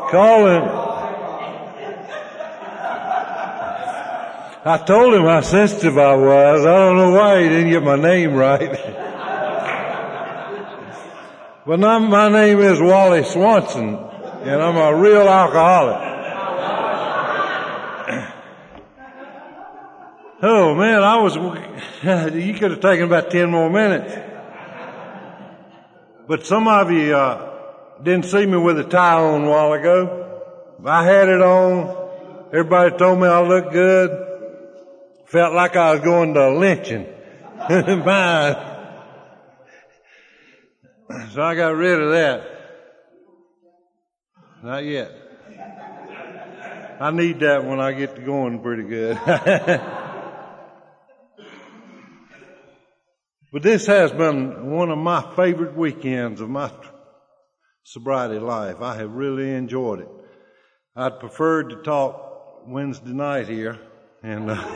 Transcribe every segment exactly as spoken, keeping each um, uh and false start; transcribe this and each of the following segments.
Calling. I told him how sensitive I was. I don't know why he didn't get my name right. But now my name is Wally Swanson, and I'm a real alcoholic. Oh man, I was, you could have taken about ten more minutes. But some of you, uh, didn't see me with a tie on a while ago. I had it on. Everybody told me I looked good. Felt like I was going to lynching. Mine. So I got rid of that. Not yet. I need that when I get to going pretty good. But this has been one of my favorite weekends of my sobriety life. I have really enjoyed it. I'd preferred to talk Wednesday night here, and uh,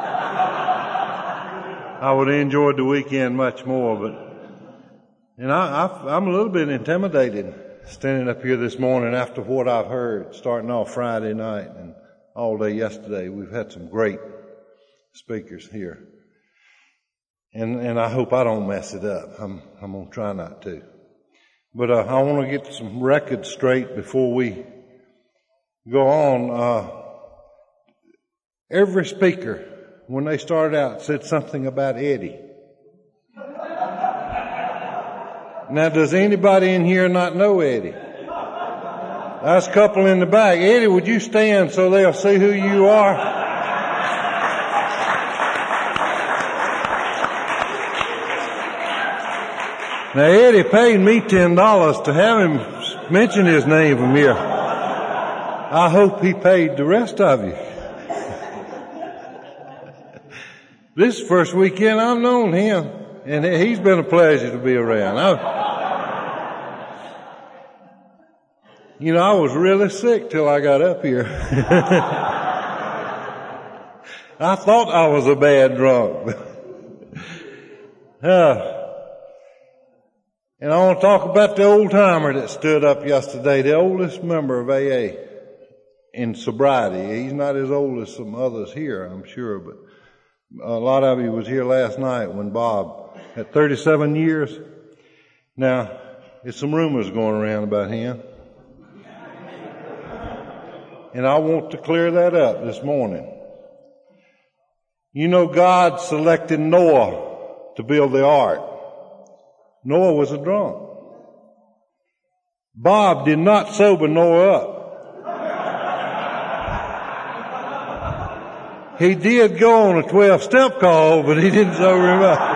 I would have enjoyed the weekend much more, but and I, I, I'm a little bit intimidated standing up here this morning after what I've heard, starting off Friday night and all day yesterday. We've had some great speakers here. And, and I hope I don't mess it up. I'm, I'm going to try not to. But uh, I want to get some records straight before we go on. Uh, every speaker, when they started out, said something about Eddie. Now, does anybody in here not know Eddie? That's a couple in the back. Eddie, would you stand so they'll see who you are? Now, Eddie paid me ten dollars to have him mention his name from here. I hope he paid the rest of you. This first weekend I've known him, and he's been a pleasure to be around. I, you know, I was really sick till I got up here. I thought I was a bad drunk. uh, And I want to talk about the old timer that stood up yesterday, the oldest member of A A in sobriety. He's not as old as some others here, I'm sure, but a lot of you was here last night when Bob had thirty-seven years. Now, there's some rumors going around about him. And I want to clear that up this morning. You know, God selected Noah to build the ark. Noah was a drunk. Bob did not sober Noah up. He did go on a twelve-step call, but he didn't sober him up.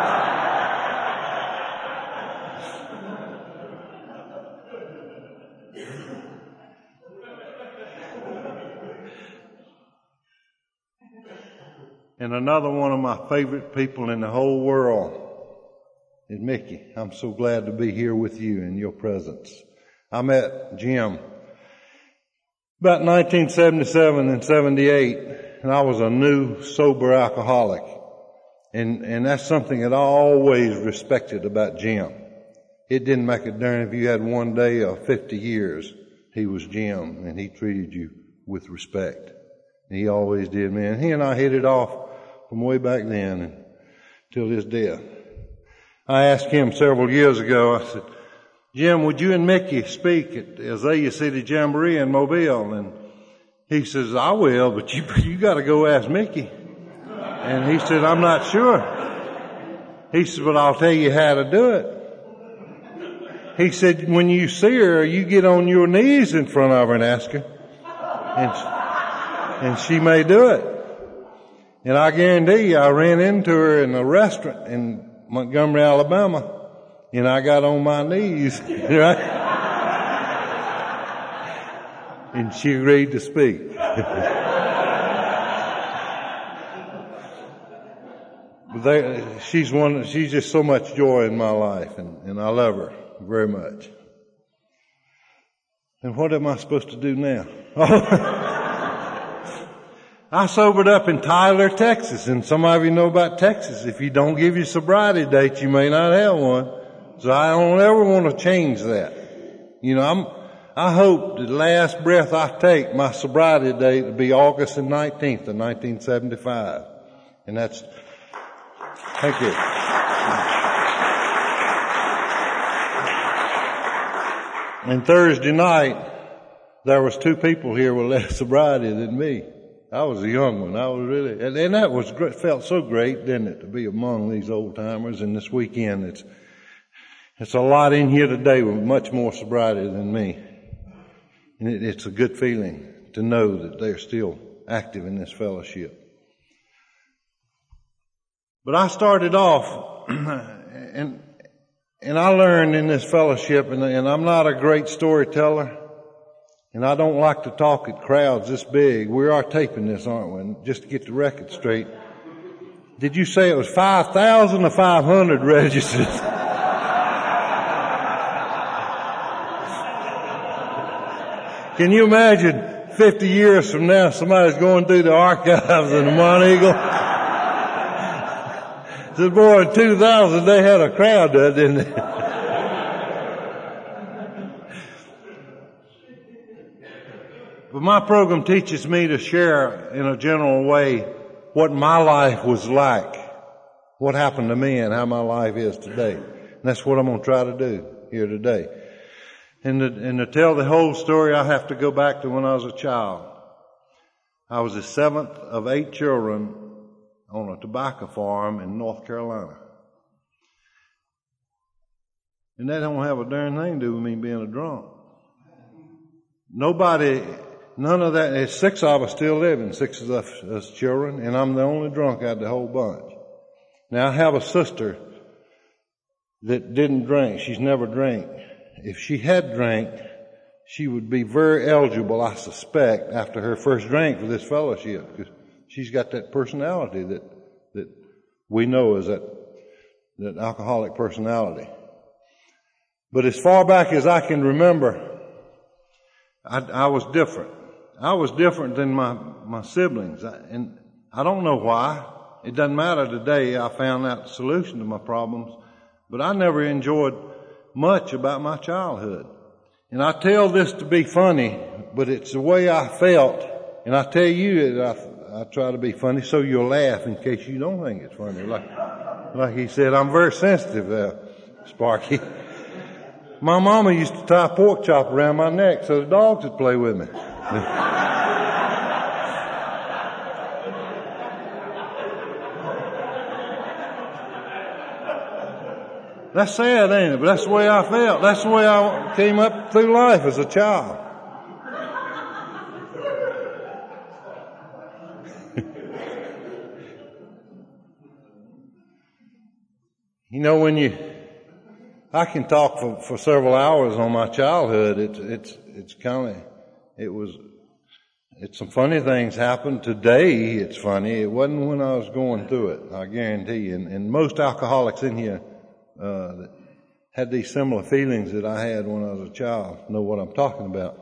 And another one of my favorite people in the whole world is Mickey. I'm so glad to be here with you in your presence. I met Jim about nineteen seventy-seven and seventy-eight, and I was a new, sober alcoholic. And, and that's something that I always respected about Jim. It didn't make a difference if you had one day or fifty years. He was Jim, and he treated you with respect. And he always did, man. He and I hit it off from way back then and till his death. I asked him several years ago, I said, Jim, would you and Mickey speak at Azalea City Jamboree in Mobile? And he says, I will, but you, you got to go ask Mickey. And he said, I'm not sure. He said, but I'll tell you how to do it. He said, when you see her, you get on your knees in front of her and ask her. And, and she may do it. And I guarantee you, I ran into her in a restaurant in Montgomery, Alabama, and I got on my knees, right? And she agreed to speak. But they, she's one, she's just so much joy in my life, and, and I love her very much. And what am I supposed to do now? I sobered up in Tyler, Texas, and some of you know about Texas. If you don't give your sobriety date, you may not have one. So I don't ever want to change that. You know, I'm, I hope the last breath I take, my sobriety date, will be August the nineteenth of nineteen seventy-five. And that's, thank you. And Thursday night, there was two people here with less sobriety than me. I was a young one. I was really, and, and that was great, felt so great, didn't it, to be among these old timers. And this weekend, it's, it's a lot in here today with much more sobriety than me. And it, it's a good feeling to know that they're still active in this fellowship. But I started off, and, and I learned in this fellowship, and, and I'm not a great storyteller. And I don't like to talk at crowds this big. We are taping this, aren't we? And just to get the record straight. Did you say it was five thousand or five hundred registered? Can you imagine fifty years from now somebody's going through the archives in the Monteagle? Says, boy, in two thousand they had a crowd there, didn't they? But my program teaches me to share in a general way what my life was like, what happened to me and how my life is today. And that's what I'm going to try to do here today. And to, and to tell the whole story, I have to go back to when I was a child. I was the seventh of eight children on a tobacco farm in North Carolina. And that don't have a darn thing to do with me being a drunk. Nobody... None of that. There's six of us still living, six of us, us children, and I'm the only drunk out of the whole bunch. Now, I have a sister that didn't drink. She's never drank. If she had drank, she would be very eligible, I suspect, after her first drink for this fellowship, because she's got that personality that that we know as that that alcoholic personality. But as far back as I can remember, I, I was different. I was different than my, my siblings. And I don't know why. It doesn't matter today. I found out the solution to my problems. But I never enjoyed much about my childhood. And I tell this to be funny, but it's the way I felt. And I tell you that I, I try to be funny so you'll laugh in case you don't think it's funny. Like, like he said, I'm very sensitive, uh, Sparky. My mama used to tie a pork chop around my neck so the dogs would play with me. That's sad, ain't it? But that's the way I felt. That's the way I came up through life as a child. You know, when you... I can talk for, for several hours on my childhood. It's, it's, it's kind of, it was, it's some funny things happened. Today it's funny. It wasn't when I was going through it, I guarantee you. And, and most alcoholics in here, uh, that had these similar feelings that I had when I was a child know what I'm talking about.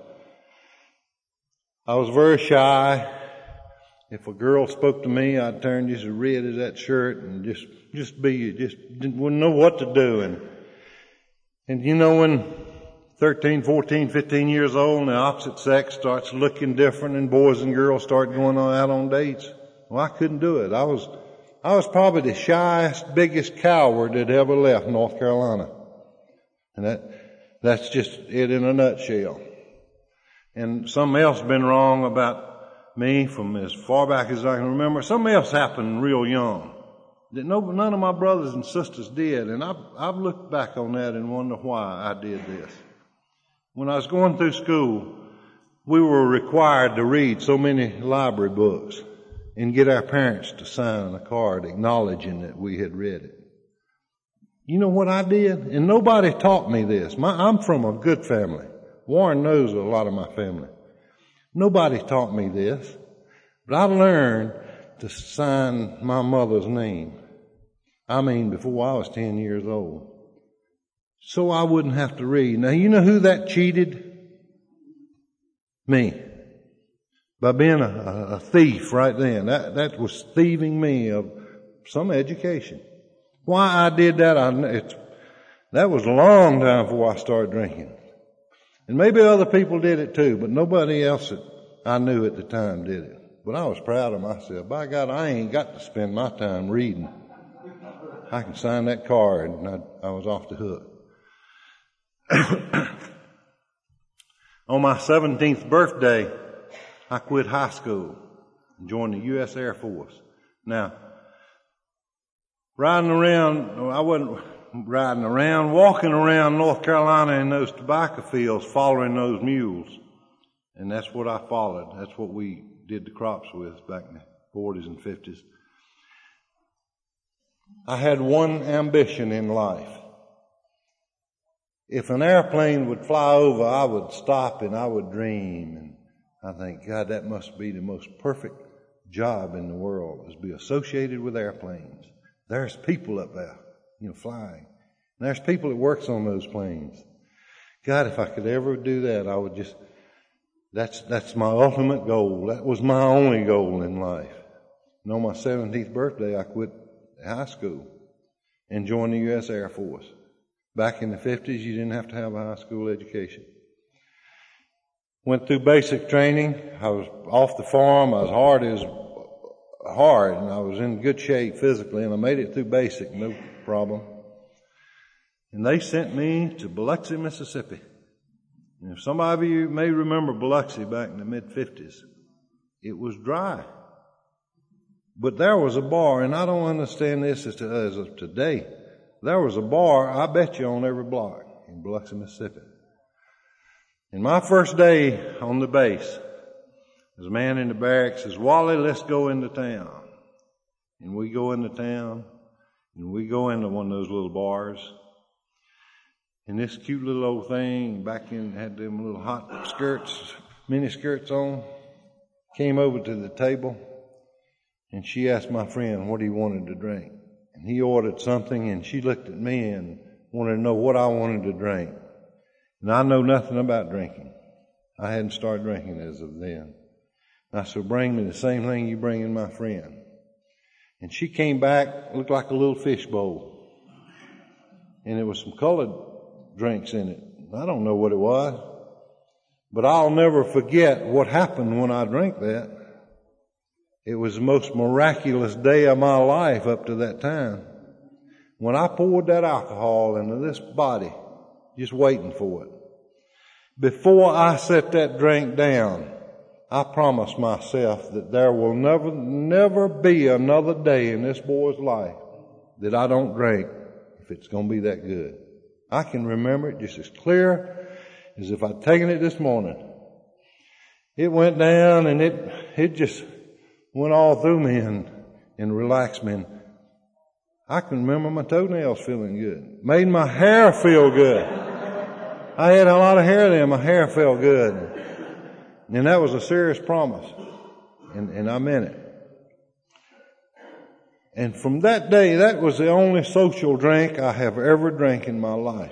I was very shy. If a girl spoke to me, I'd turn just as red as that shirt and just, just be, just wouldn't know what to do. And, And you know, when thirteen, fourteen, fifteen years old and the opposite sex starts looking different and boys and girls start going on out on dates, well, I couldn't do it. I was, I was probably the shyest, biggest coward that ever left North Carolina. And that, that's just it in a nutshell. And something else been wrong about me from as far back as I can remember. Something else happened real young that no, none of my brothers and sisters did. And I've, I've looked back on that and wonder why I did this. When I was going through school, we were required to read so many library books and get our parents to sign a card acknowledging that we had read it. You know what I did? And nobody taught me this. My, I'm from a good family. Warren knows a lot of my family. Nobody taught me this, but I learned to sign my mother's name. I mean, before I was ten years old. So I wouldn't have to read. Now, you know who that cheated? Me. By being a, a thief right then. That, that was thieving me of some education. Why I did that, I, it's, that was a long time before I started drinking. And maybe other people did it too, but nobody else that I knew at the time did it. But I was proud of myself. By God, I ain't got to spend my time reading. I can sign that card, and I, I was off the hook. On my seventeenth birthday, I quit high school and joined the U S Air Force. Now, riding around, I wasn't riding around, walking around North Carolina in those tobacco fields following those mules. And that's what I followed. That's what we did the crops with back in the forties and fifties. I had one ambition in life. If an airplane would fly over, I would stop and I would dream. And I think, God, that must be the most perfect job in the world, is be associated with airplanes. There's people up there, you know, flying. And there's people that works on those planes. God, if I could ever do that, I would just, that's, that's my ultimate goal. That was my only goal in life. And on my seventeenth birthday, I quit high school and joined the U S Air Force. Back in the fifties, you didn't have to have a high school education. Went through basic training. I was off the farm. I was hard as hard, and I was in good shape physically, and I made it through basic, no problem. And they sent me to Biloxi, Mississippi. And if some of you may remember Biloxi back in the mid-fifties, it was dry. But there was a bar, and I don't understand this as, to, as of today. There was a bar, I bet you, on every block in Biloxi, Mississippi. And my first day on the base, there's a man in the barracks says, Wally, let's go into town. And we go into town, and we go into one of those little bars. And this cute little old thing back in had them little hot skirts, mini skirts on, came over to the table, and she asked my friend what he wanted to drink. And he ordered something, and she looked at me and wanted to know what I wanted to drink. And I know nothing about drinking. I hadn't started drinking as of then. And I said, bring me the same thing you bring in my friend. And she came back, looked like a little fish bowl. And there was some colored drinks in it. I don't know what it was. But I'll never forget what happened when I drank that. It was the most miraculous day of my life up to that time. When I poured that alcohol into this body, just waiting for it. Before I set that drink down, I promised myself that there will never, never be another day in this boy's life that I don't drink if it's going to be that good. I can remember it just as clear as if I'd taken it this morning. It went down and it, it just went all through me and, and relaxed me. And I can remember my toenails feeling good. Made my hair feel good. I had a lot of hair there. My hair felt good. And that was a serious promise. And, and I meant it. And from that day, that was the only social drink I have ever drank in my life.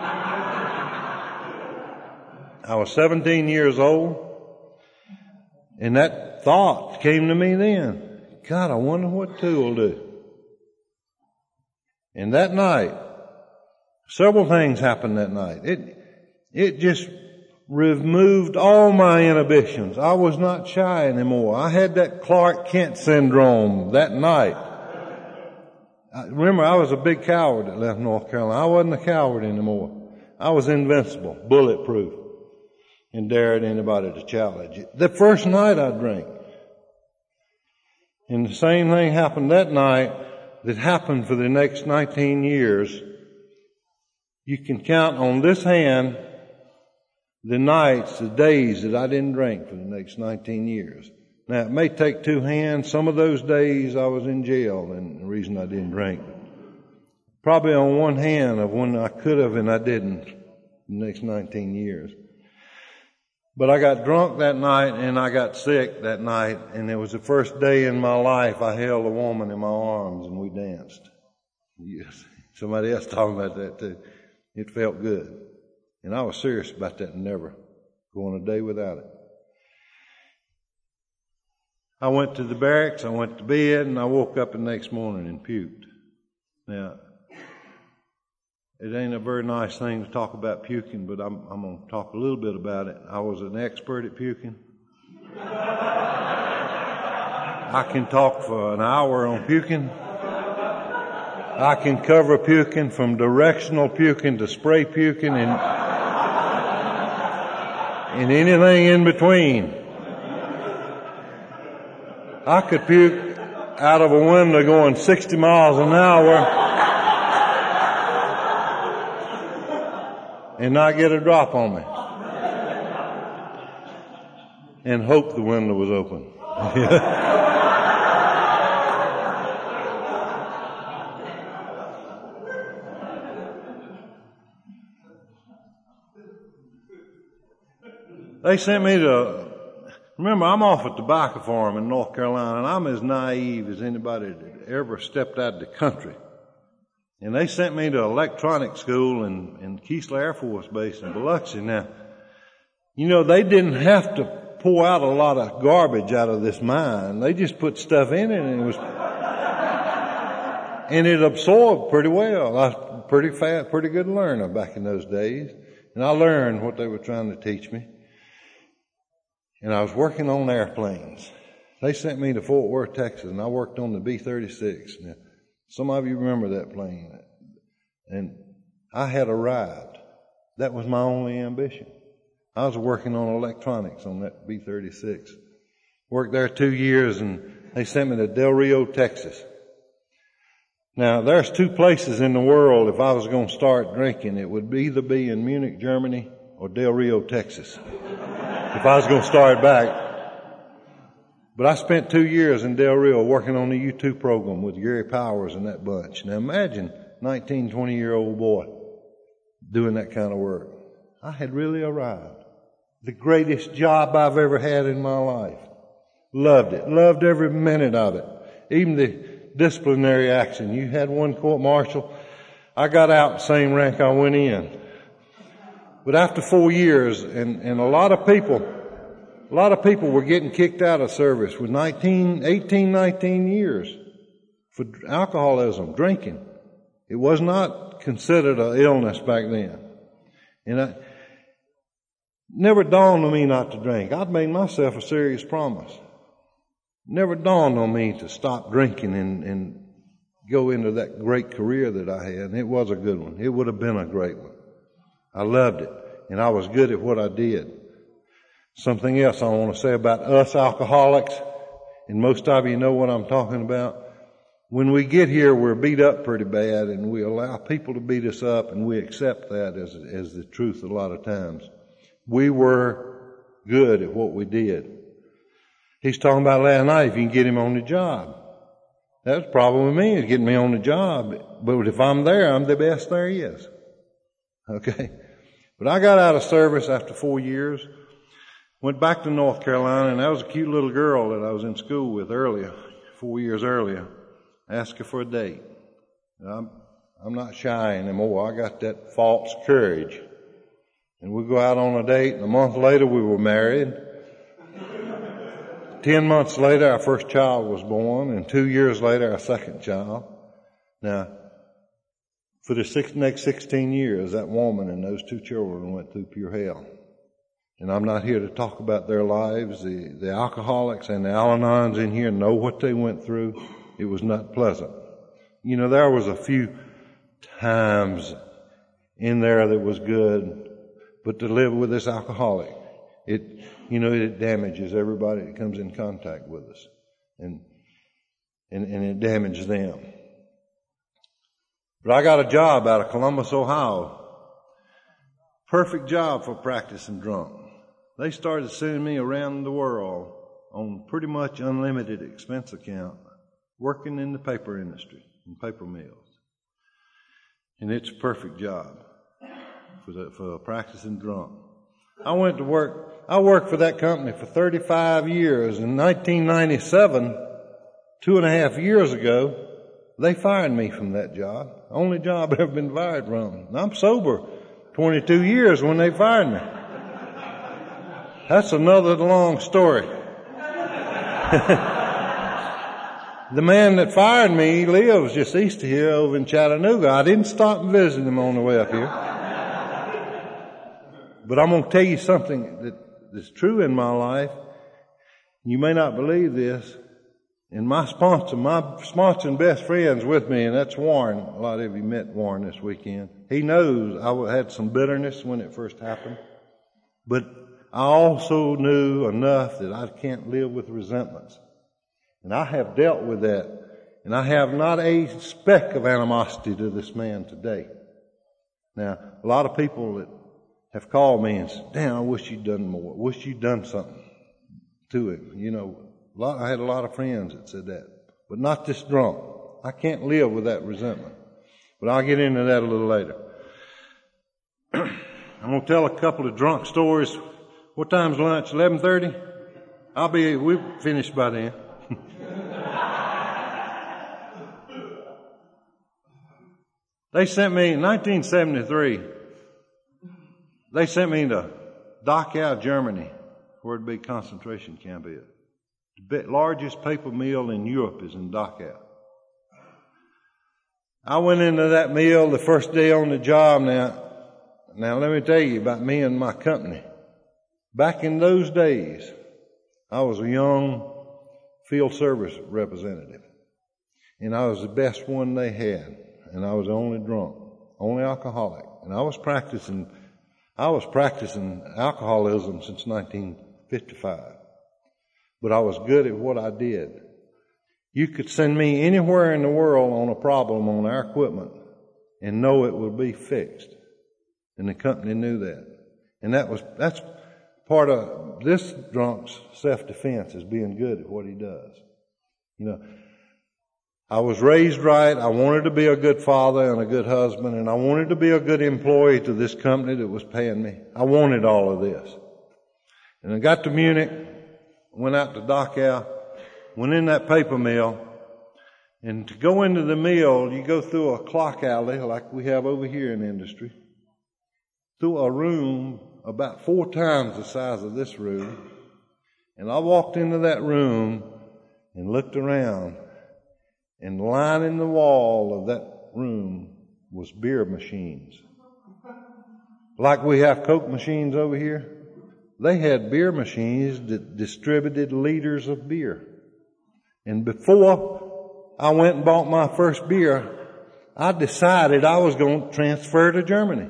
I was seventeen years old. And that thought came to me then. God, I wonder what two will do. And that night, several things happened that night. It, it just removed all my inhibitions. I was not shy anymore. I had that Clark Kent syndrome that night. I, remember, I was a big coward that left North Carolina. I wasn't a coward anymore. I was invincible, bulletproof, and dared anybody to challenge it. The first night I drank. And the same thing happened that night that happened for the next nineteen years. You can count on this hand the nights, the days that I didn't drink for the next nineteen years. Now, it may take two hands. Some of those days I was in jail, and the reason I didn't drink. Probably on one hand of when I could have and I didn't the next nineteen years. But I got drunk that night and I got sick that night, and it was the first day in my life I held a woman in my arms and we danced. Yes, somebody else talking about that too. It felt good. And I was serious about that and never going a day without it. I went to the barracks, I went to bed, and I woke up the next morning and puked. Now, It ain't a very nice thing to talk about puking, but I'm, I'm going to talk a little bit about it. I was an expert at puking. I can talk for an hour on puking. I can cover puking from directional puking to spray puking and, and anything in between. I could puke out of a window going sixty miles an hour and not get a drop on me. And hope the window was open. They sent me to, remember, I'm off at the Tobacco Farm in North Carolina, and I'm as naive as anybody that ever stepped out of the country. And they sent me to electronic school in, in Keesler Air Force Base in Biloxi. Now, you know, they didn't have to pour out a lot of garbage out of this mine. They just put stuff in it, and it was, and it absorbed pretty well. I was pretty fast, pretty good learner back in those days. And I learned what they were trying to teach me. And I was working on airplanes. They sent me to Fort Worth, Texas, and I worked on the B thirty-six. Now, some of you remember that plane. And I had arrived. That was my only ambition. I was working on electronics on that B thirty-six. Worked there two years, and they sent me to Del Rio, Texas. Now, there's two places in the world if I was going to start drinking. It would either be in Munich, Germany, or Del Rio, Texas. If I was going to start back. But I spent two years in Del Rio working on the U two program with Gary Powers and that bunch. Now imagine nineteen, twenty year old boy doing that kind of work. I had really arrived. The greatest job I've ever had in my life. Loved it. Loved every minute of it. Even the disciplinary action. You had one court martial. I got out the same rank I went in. But after four years, and, and a lot of people, a lot of people were getting kicked out of service with nineteen, eighteen, nineteen years for alcoholism, drinking. It was not considered an illness back then. And I, never dawned on me not to drink. I'd made myself a serious promise. Never dawned on me to stop drinking and, and go into that great career that I had. And it was a good one. It would have been a great one. I loved it, and I was good at what I did. Something else I want to say about us alcoholics, and most of you know what I'm talking about. When we get here, we're beat up pretty bad, and we allow people to beat us up, and we accept that as, as the truth a lot of times. We were good at what we did. He's talking about last night, if you can get him on the job. That's the problem with me, is getting me on the job. But if I'm there, I'm the best there is. Okay? But I got out of service after four years, went back to North Carolina, and that was a cute little girl that I was in school with earlier, four years earlier. Asked her for a date. I'm, I'm not shy anymore. I got that false courage. And we go out on a date, and a month later we were married. Ten months later our first child was born, and two years later our second child. Now, for the six, next sixteen years, that woman and those two children went through pure hell. And I'm not here to talk about their lives. The, the alcoholics and the Al-Anons in here know what they went through. It was not pleasant. You know, there was a few times in there that was good, but to live with this alcoholic, it, you know, it damages everybody that comes in contact with us. And, and, and it damages them. But I got a job out of Columbus, Ohio. Perfect job for practicing drunk. They started sending me around the world on pretty much unlimited expense account, working in the paper industry, in paper mills. And it's a perfect job for, the, for practicing drunk. I went to work, I worked for that company for thirty-five years. In nineteen ninety-seven, two and a half years ago, they fired me from that job. Only job I've ever been fired from. And I'm sober twenty-two years when they fired me. That's another long story. The man that fired me, he lives just east of here over in Chattanooga. I didn't stop and visit him on the way up here. But I'm going to tell you something that, that's true in my life. You may not believe this. And my sponsor, my sponsor and best friend's with me, and that's Warren. A lot of you met Warren this weekend. He knows I had some bitterness when it first happened. But I also knew enough that I can't live with resentments. And I have dealt with that. And I have not a speck of animosity to this man today. Now, a lot of people that have called me and said, damn, I wish you'd done more. Wish you'd done something to him. You know, a lot, I had a lot of friends that said that. But not this drunk. I can't live with that resentment. But I'll get into that a little later. I'm going to tell a couple of drunk stories. What time's lunch? eleven thirty? I'll be, we're finished by then. They sent me in nineteen seventy-three. They sent me to Dachau, Germany, where the big concentration camp is. The largest paper mill in Europe is in Dachau. I went into that mill the first day on the job. Now, now let me tell you about me and my company. Back in those days, I was a young field service representative, and I was the best one they had, and I was the only drunk, only alcoholic, and I was practicing. I was practicing alcoholism since nineteen fifty-five, but I was good at what I did. You could send me anywhere in the world on a problem on our equipment and know it would be fixed. And the company knew that. And that was, that's part of this drunk's self-defense, is being good at what he does. You know, I was raised right. I wanted to be a good father and a good husband, and I wanted to be a good employee to this company that was paying me. I wanted all of this. And I got to Munich, went out to Dachau, went in that paper mill, and to go into the mill, you go through a clock alley like we have over here in the industry, through a room about four times the size of this room. And I walked into that room and looked around, and lining the wall of that room was beer machines. Like we have Coke machines over here, they had beer machines that distributed liters of beer. And before I went and bought my first beer, I decided I was going to transfer to Germany.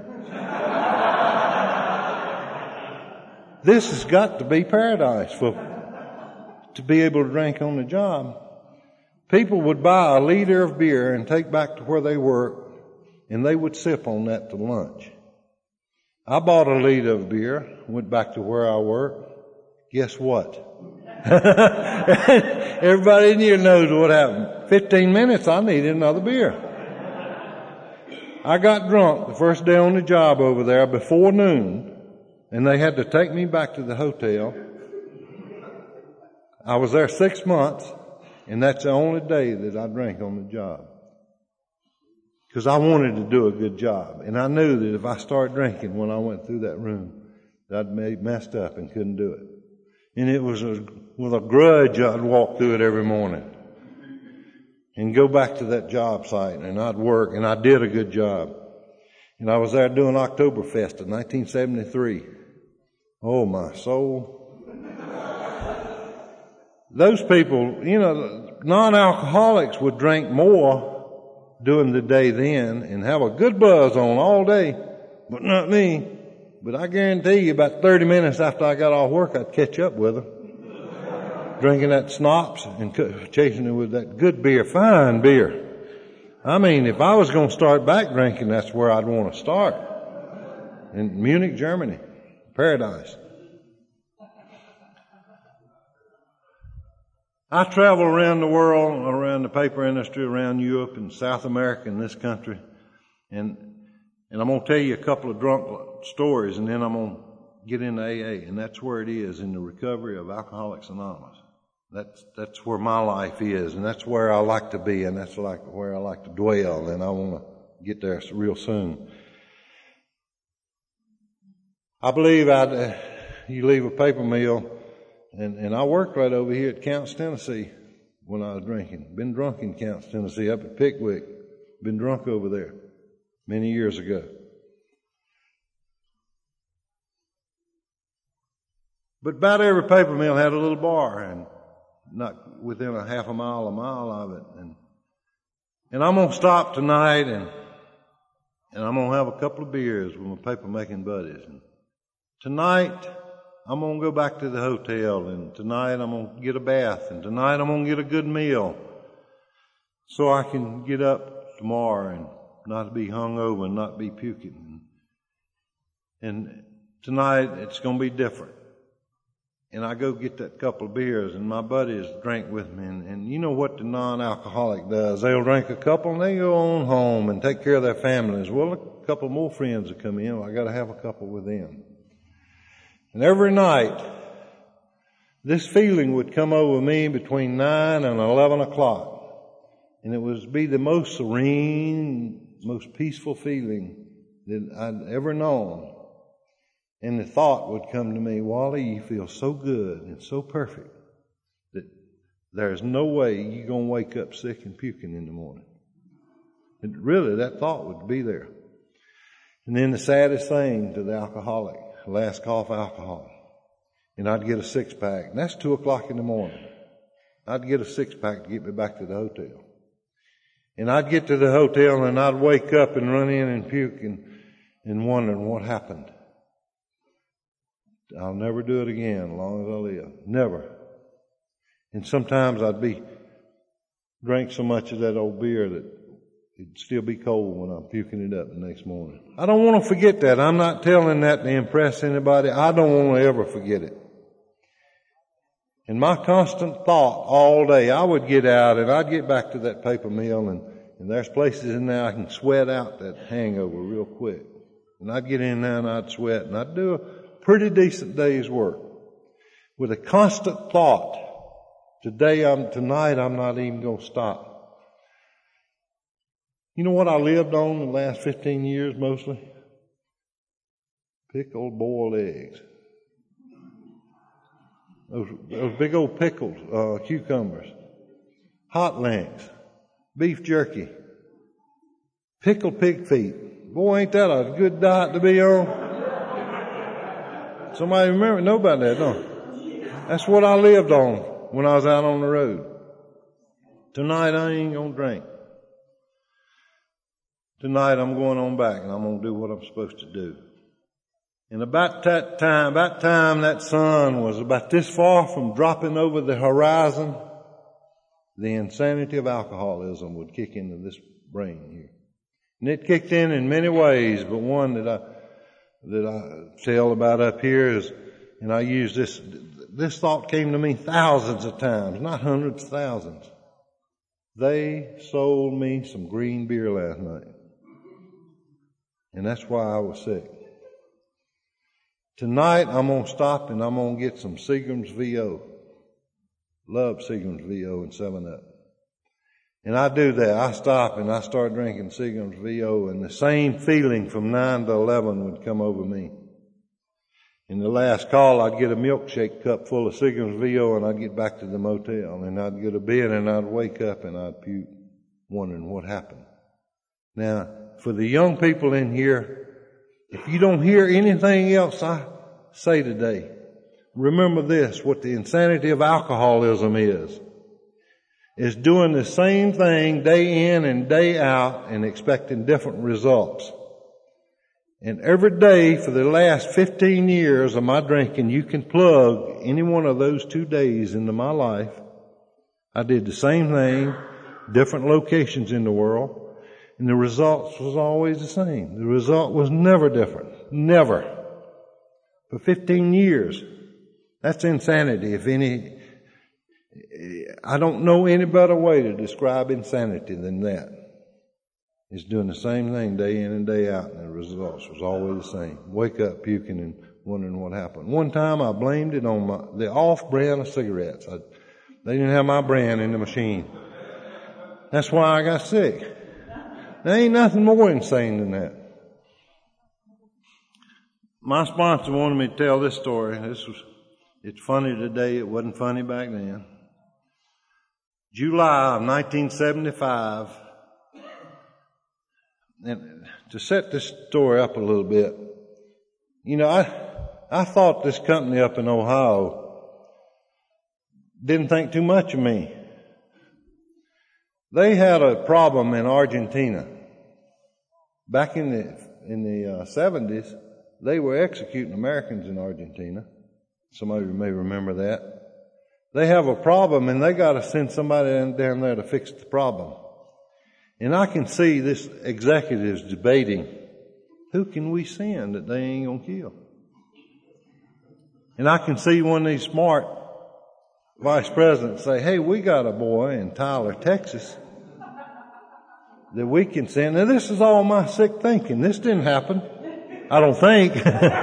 This has got to be paradise for to be able to drink on the job. People would buy a liter of beer and take back to where they work, and they would sip on that to lunch. I bought a liter of beer, went back to where I work. Guess what? Everybody in here knows what happened. Fifteen minutes, I needed another beer. I got drunk the first day on the job over there before noon, and they had to take me back to the hotel. I was there six months, and that's the only day that I drank on the job. Because I wanted to do a good job. And I knew that if I started drinking when I went through that room, that I'd made messed up and couldn't do it. And it was a, with a grudge I'd walk through it every morning and go back to that job site, and I'd work, and I did a good job. And I was there doing Oktoberfest in nineteen seventy-three. Oh, my soul. Those people, you know, non-alcoholics would drink more during the day then and have a good buzz on all day, but not me. But I guarantee you about thirty minutes after I got off work, I'd catch up with them. Drinking that schnapps and chasing it with that good beer, fine beer. I mean, if I was going to start back drinking, that's where I'd want to start. In Munich, Germany. Paradise. I travel around the world, around the paper industry, around Europe and South America and this country. And and I'm going to tell you a couple of drunk stories, and then I'm going to get into A A. And that's where it is in the recovery of Alcoholics Anonymous. That's that's where my life is, and that's where I like to be, and that's like where I like to dwell, and I want to get there real soon. I believe I'd, uh, you leave a paper mill, and, and I worked right over here at Counts, Tennessee, when I was drinking. Been drunk in Counts, Tennessee, up at Pickwick. Been drunk over there many years ago. But about every paper mill had a little bar, and not within a half a mile, a mile of it. And and I'm going to stop tonight, and and I'm going to have a couple of beers with my paper-making buddies. And tonight, I'm going to go back to the hotel, and tonight I'm going to get a bath, and tonight I'm going to get a good meal so I can get up tomorrow and not be hungover and not be puking. And tonight it's going to be different. And I go get that couple of beers, and my buddies drink with me. And, and you know what the non-alcoholic does? They'll drink a couple, and they go on home and take care of their families. Well, a couple more friends will come in. Well, I got to have a couple with them. And every night, this feeling would come over me between nine and eleven o'clock. And it would be the most serene, most peaceful feeling that I'd ever known. And the thought would come to me, Wally, you feel so good and so perfect that there's no way you're going to wake up sick and puking in the morning. And really, that thought would be there. And then the saddest thing to the alcoholic, last cough alcohol. And I'd get a six-pack. And that's two o'clock in the morning. I'd get a six-pack to get me back to the hotel. And I'd get to the hotel and I'd wake up and run in and puke and, and wondering what happened. I'll never do it again as long as I live. Never. And sometimes I'd be, drink so much of that old beer that it'd still be cold when I'm puking it up the next morning. I don't want to forget that. I'm not telling that to impress anybody. I don't want to ever forget it. And my constant thought all day, I would get out and I'd get back to that paper mill, and, and there's places in there I can sweat out that hangover real quick. And I'd get in there and I'd sweat, and I'd do a pretty decent day's work with a constant thought, today I'm, tonight I'm not even going to stop. You know what I lived on the last fifteen years mostly? Pickled boiled eggs. Those, those big old pickled uh, cucumbers. Hot links. Beef jerky. Pickled pig feet. Boy, ain't that a good diet to be on? Somebody remember, know about that, don't they? That's what I lived on when I was out on the road. Tonight I ain't gonna drink. Tonight I'm going on back and I'm gonna do what I'm supposed to do. And about that time, about time that sun was about this far from dropping over the horizon, the insanity of alcoholism would kick into this brain here. And it kicked in in many ways, but one that I that I tell about up here is, and I use this, this thought came to me thousands of times, not hundreds, thousands. They sold me some green beer last night. And that's why I was sick. Tonight I'm going to stop and I'm going to get some Seagram's V O. Love Seagram's V O and seven up. And I do that. I stop and I start drinking Seagram's V O, and the same feeling from nine to eleven would come over me. In the last call, I'd get a milkshake cup full of Seagram's V O, and I'd get back to the motel, and I'd go to bed and I'd wake up and I'd puke, wondering what happened. Now, for the young people in here, if you don't hear anything else I say today, remember this, what the insanity of alcoholism is. Is doing the same thing day in and day out and expecting different results. And every day for the last fifteen years of my drinking, you can plug any one of those two days into my life. I did the same thing, different locations in the world, and the results was always the same. The result was never different. Never. For fifteen years. That's insanity, if any. I don't know any better way to describe insanity than that. It's doing the same thing day in and day out, and the results was always the same. Wake up puking and wondering what happened. One time I blamed it on my, the off brand of cigarettes. I, they didn't have my brand in the machine. That's why I got sick. There ain't nothing more insane than that. My sponsor wanted me to tell this story. This was, it's funny today. It wasn't funny back then. July of nineteen seventy-five. And to set this story up a little bit, you know, I, I thought this company up in Ohio didn't think too much of me. They had a problem in Argentina. Back in the, in the uh, seventies, they were executing Americans in Argentina. Some of you may remember that. They have a problem and they got to send somebody down there to fix the problem. And I can see this executives debating, who can we send that they ain't gonna kill? And I can see one of these smart vice presidents say, hey, we got a boy in Tyler, Texas that we can send. Now this is all my sick thinking. This didn't happen. I don't think.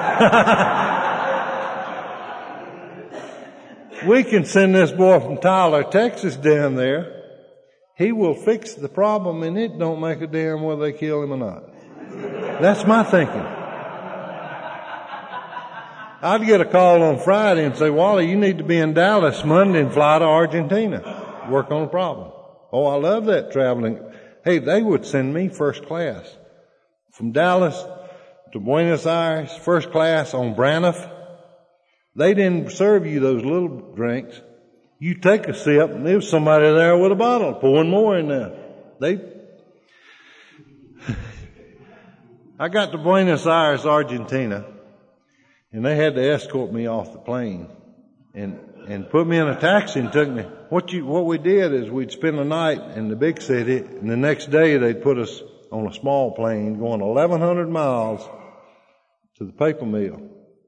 We can send this boy from Tyler, Texas down there. He will fix the problem and it don't make a damn whether they kill him or not. That's my thinking. I'd get a call on Friday and say, Wally, you need to be in Dallas Monday and fly to Argentina. Work on a problem. Oh, I love that traveling. Hey, they would send me first class. From Dallas to Buenos Aires, first class on Braniff. They didn't serve you those little drinks. You take a sip and there's somebody there with a bottle pouring more in there. They, I got to Buenos Aires, Argentina, and they had to escort me off the plane and, and put me in a taxi and took me. What you, what we did is we'd spend the night in the big city and the next day they'd put us on a small plane going eleven hundred miles to the paper mill.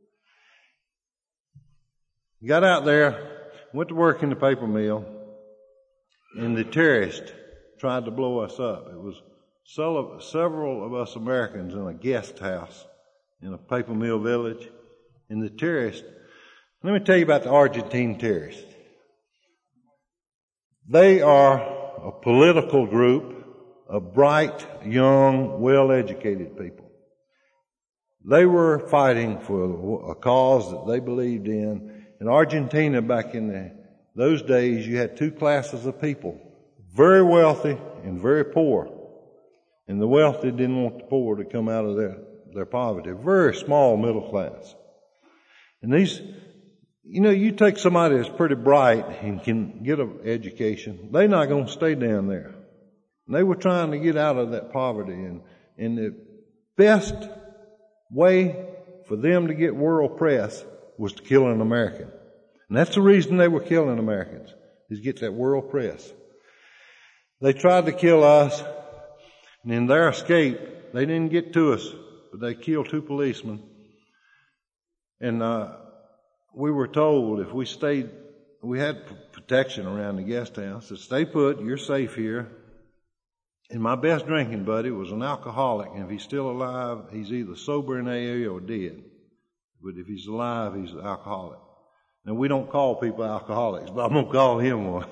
Got out there, went to work in the paper mill, and the terrorists tried to blow us up. It was several of us Americans in a guest house in a paper mill village, and the terrorists, let me tell you about the Argentine terrorists. They are a political group of bright, young, well-educated people. They were fighting for a cause that they believed in. In Argentina, back in the, those days, you had two classes of people, very wealthy and very poor. And the wealthy didn't want the poor to come out of their, their poverty. Very small middle class. And these, you know, you take somebody that's pretty bright and can get an education, they're not going to stay down there. And they were trying to get out of that poverty. And, and the best way for them to get world press was to kill an American. And that's the reason they were killing Americans, is to get that world press. They tried to kill us, and in their escape, they didn't get to us, but they killed two policemen. And uh we were told if we stayed, we had protection around the guest house, that stay put, you're safe here. And my best drinking buddy was an alcoholic, and if he's still alive, he's either sober in the area or dead. But if he's alive, he's an alcoholic. Now, we don't call people alcoholics, but I'm going to call him one.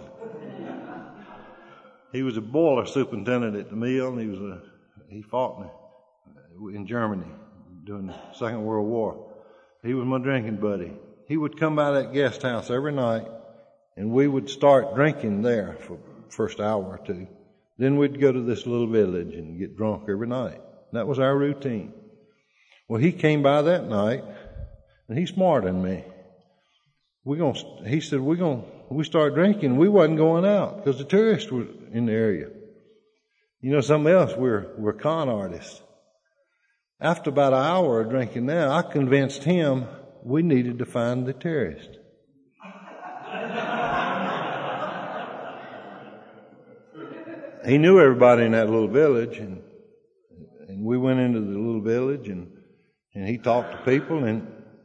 He was a boiler superintendent at the mill, and he was a, he fought in, in Germany during the Second World War. He was my drinking buddy. He would come by that guest house every night, and we would start drinking there for the first hour or two. Then we'd go to this little village and get drunk every night. That was our routine. Well, he came by that night, and he's smarter than me. We gonna, he said, we're going to, we start drinking. We wasn't going out because the tourists were in the area. You know something else? We're, we're con artists. After about an hour of drinking now, I convinced him we needed to find the terrorist. He knew everybody in that little village, and and we went into the little village, and and he talked to people, and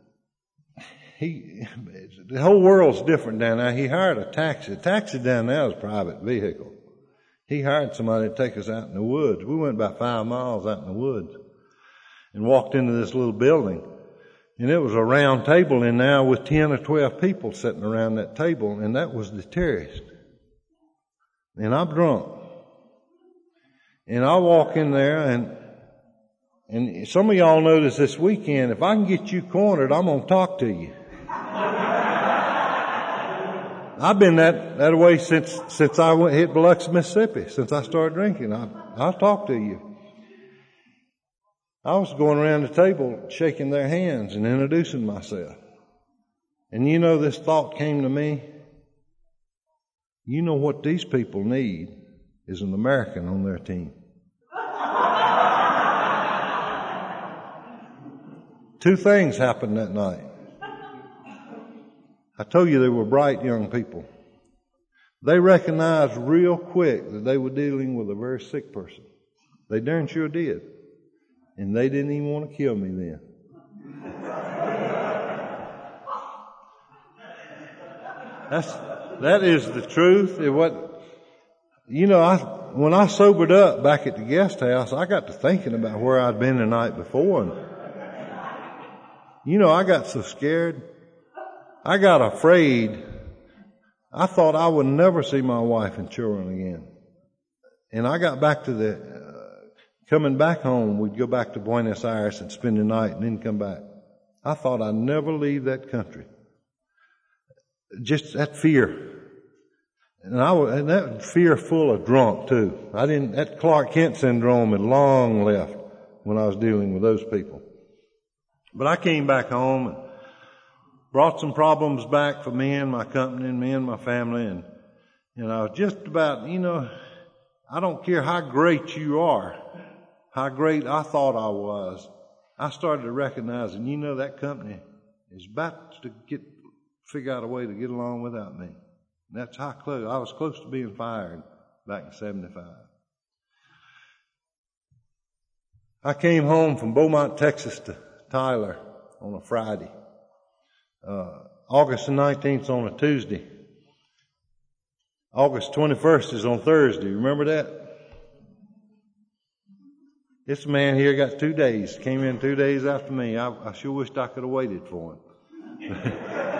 he, the whole world's different down there. He hired a taxi. A taxi down there is a private vehicle. He hired somebody to take us out in the woods. We went about five miles out in the woods and walked into this little building. And it was a round table in there with ten or twelve people sitting around that table, and that was the terrorist. And I'm drunk. And I walk in there, and and some of y'all noticed this weekend, if I can get you cornered, I'm going to talk to you. I've been that, that way since, since I went, hit Biloxi, Mississippi, since I started drinking. I, I'll talk to you. I was going around the table shaking their hands and introducing myself. And you know, this thought came to me. You know what these people need is an American on their team. Two things happened that night. I told you they were bright young people. They recognized real quick that they were dealing with a very sick person. They darn sure did. And they didn't even want to kill me then. That's, that is the truth. It what, you know, I, when I sobered up back at the guest house, I got to thinking about where I'd been the night before. And, you know, I got so scared. I got afraid. I thought I would never see my wife and children again. And I got back to the, uh, coming back home, we'd go back to Buenos Aires and spend the night and then come back. I thought I'd never leave that country. Just that fear. And I was, and that fear full of drunk too. I didn't, that Clark Kent syndrome had long left when I was dealing with those people. But I came back home and brought some problems back for me and my company and me and my family. And, and I was just about, you know, I don't care how great you are, how great I thought I was. I started to recognize, and you know, that company is about to get, figure out a way to get along without me. And that's how close, I was close to being fired back in seventy-five. I came home from Beaumont, Texas to Tyler on a Friday. Uh, August the nineteenth on a Tuesday. August twenty-first is on Thursday. Remember that? This man here got two days. Came in two days after me. I, I sure wished I could have waited for him.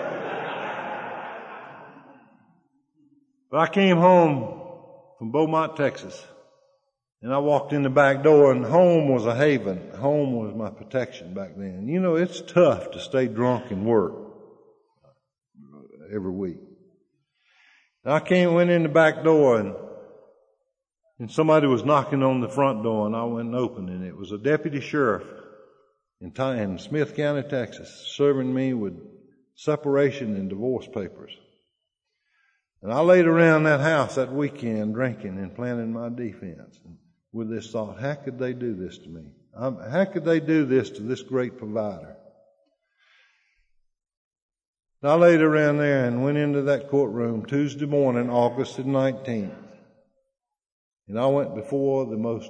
But I came home from Beaumont, Texas, and I walked in the back door, and home was a haven. Home was my protection back then. You know, it's tough to stay drunk and work every week. And I came, went in the back door, and and somebody was knocking on the front door, and I went and opened it. It was a deputy sheriff in, in Smith County, Texas, serving me with separation and divorce papers. And I laid around that house that weekend drinking and planning my defense. And with this thought, how could they do this to me? Um, how could they do this to this great provider? And I laid around there and went into that courtroom Tuesday morning, August the nineteenth. And I went before the most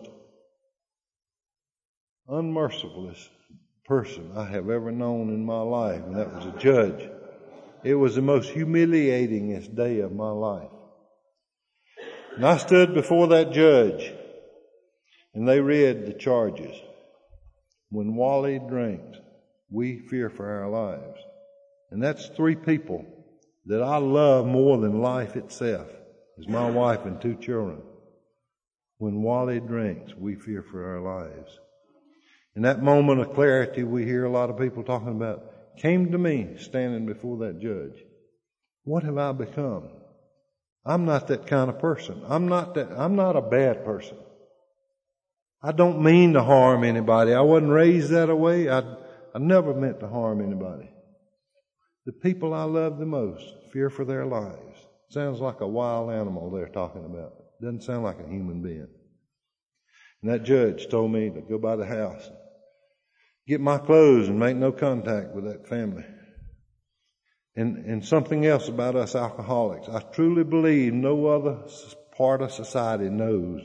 unmercifulest person I have ever known in my life, and that was a judge. It was the most humiliatingest day of my life. And I stood before that judge, and they read the charges. When Wally drinks, we fear for our lives. And that's three people that I love more than life itself, is my wife and two children. When Wally drinks, we fear for our lives. And that moment of clarity we hear a lot of people talking about came to me standing before that judge. What have I become? I'm not that kind of person. I'm not that, I'm not a bad person. I don't mean to harm anybody. I wasn't raised that way. I, I never meant to harm anybody. The people I love the most fear for their lives. Sounds like a wild animal they're talking about. Doesn't sound like a human being. And that judge told me to go by the house, get my clothes, and make no contact with that family. And, and something else about us alcoholics. I truly believe no other part of society knows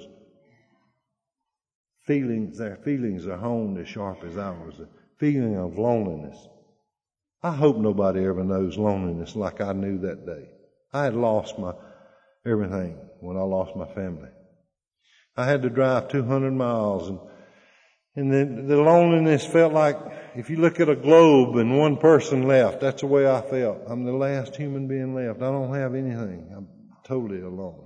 feelings, their feelings are honed as sharp as ours. The feeling of loneliness. I hope nobody ever knows loneliness like I knew that day. I had lost my everything when I lost my family. I had to drive two hundred miles, and and the, the loneliness felt like if you look at a globe and one person left, that's the way I felt. I'm the last human being left. I don't have anything. I'm totally alone.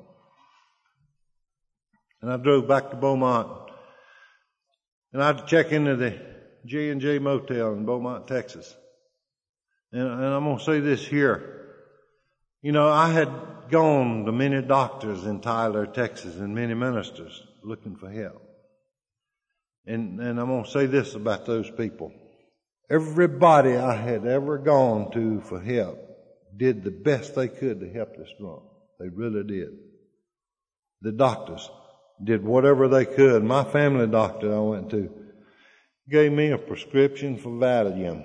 And I drove back to Beaumont, and I had to check into the J and J Motel in Beaumont, Texas. And, and I'm going to say this here. You know, I had gone to many doctors in Tyler, Texas, and many ministers looking for help. And, and I'm going to say this about those people. Everybody I had ever gone to for help did the best they could to help this drunk. They really did. The doctors did whatever they could. My family doctor I went to gave me a prescription for Valium.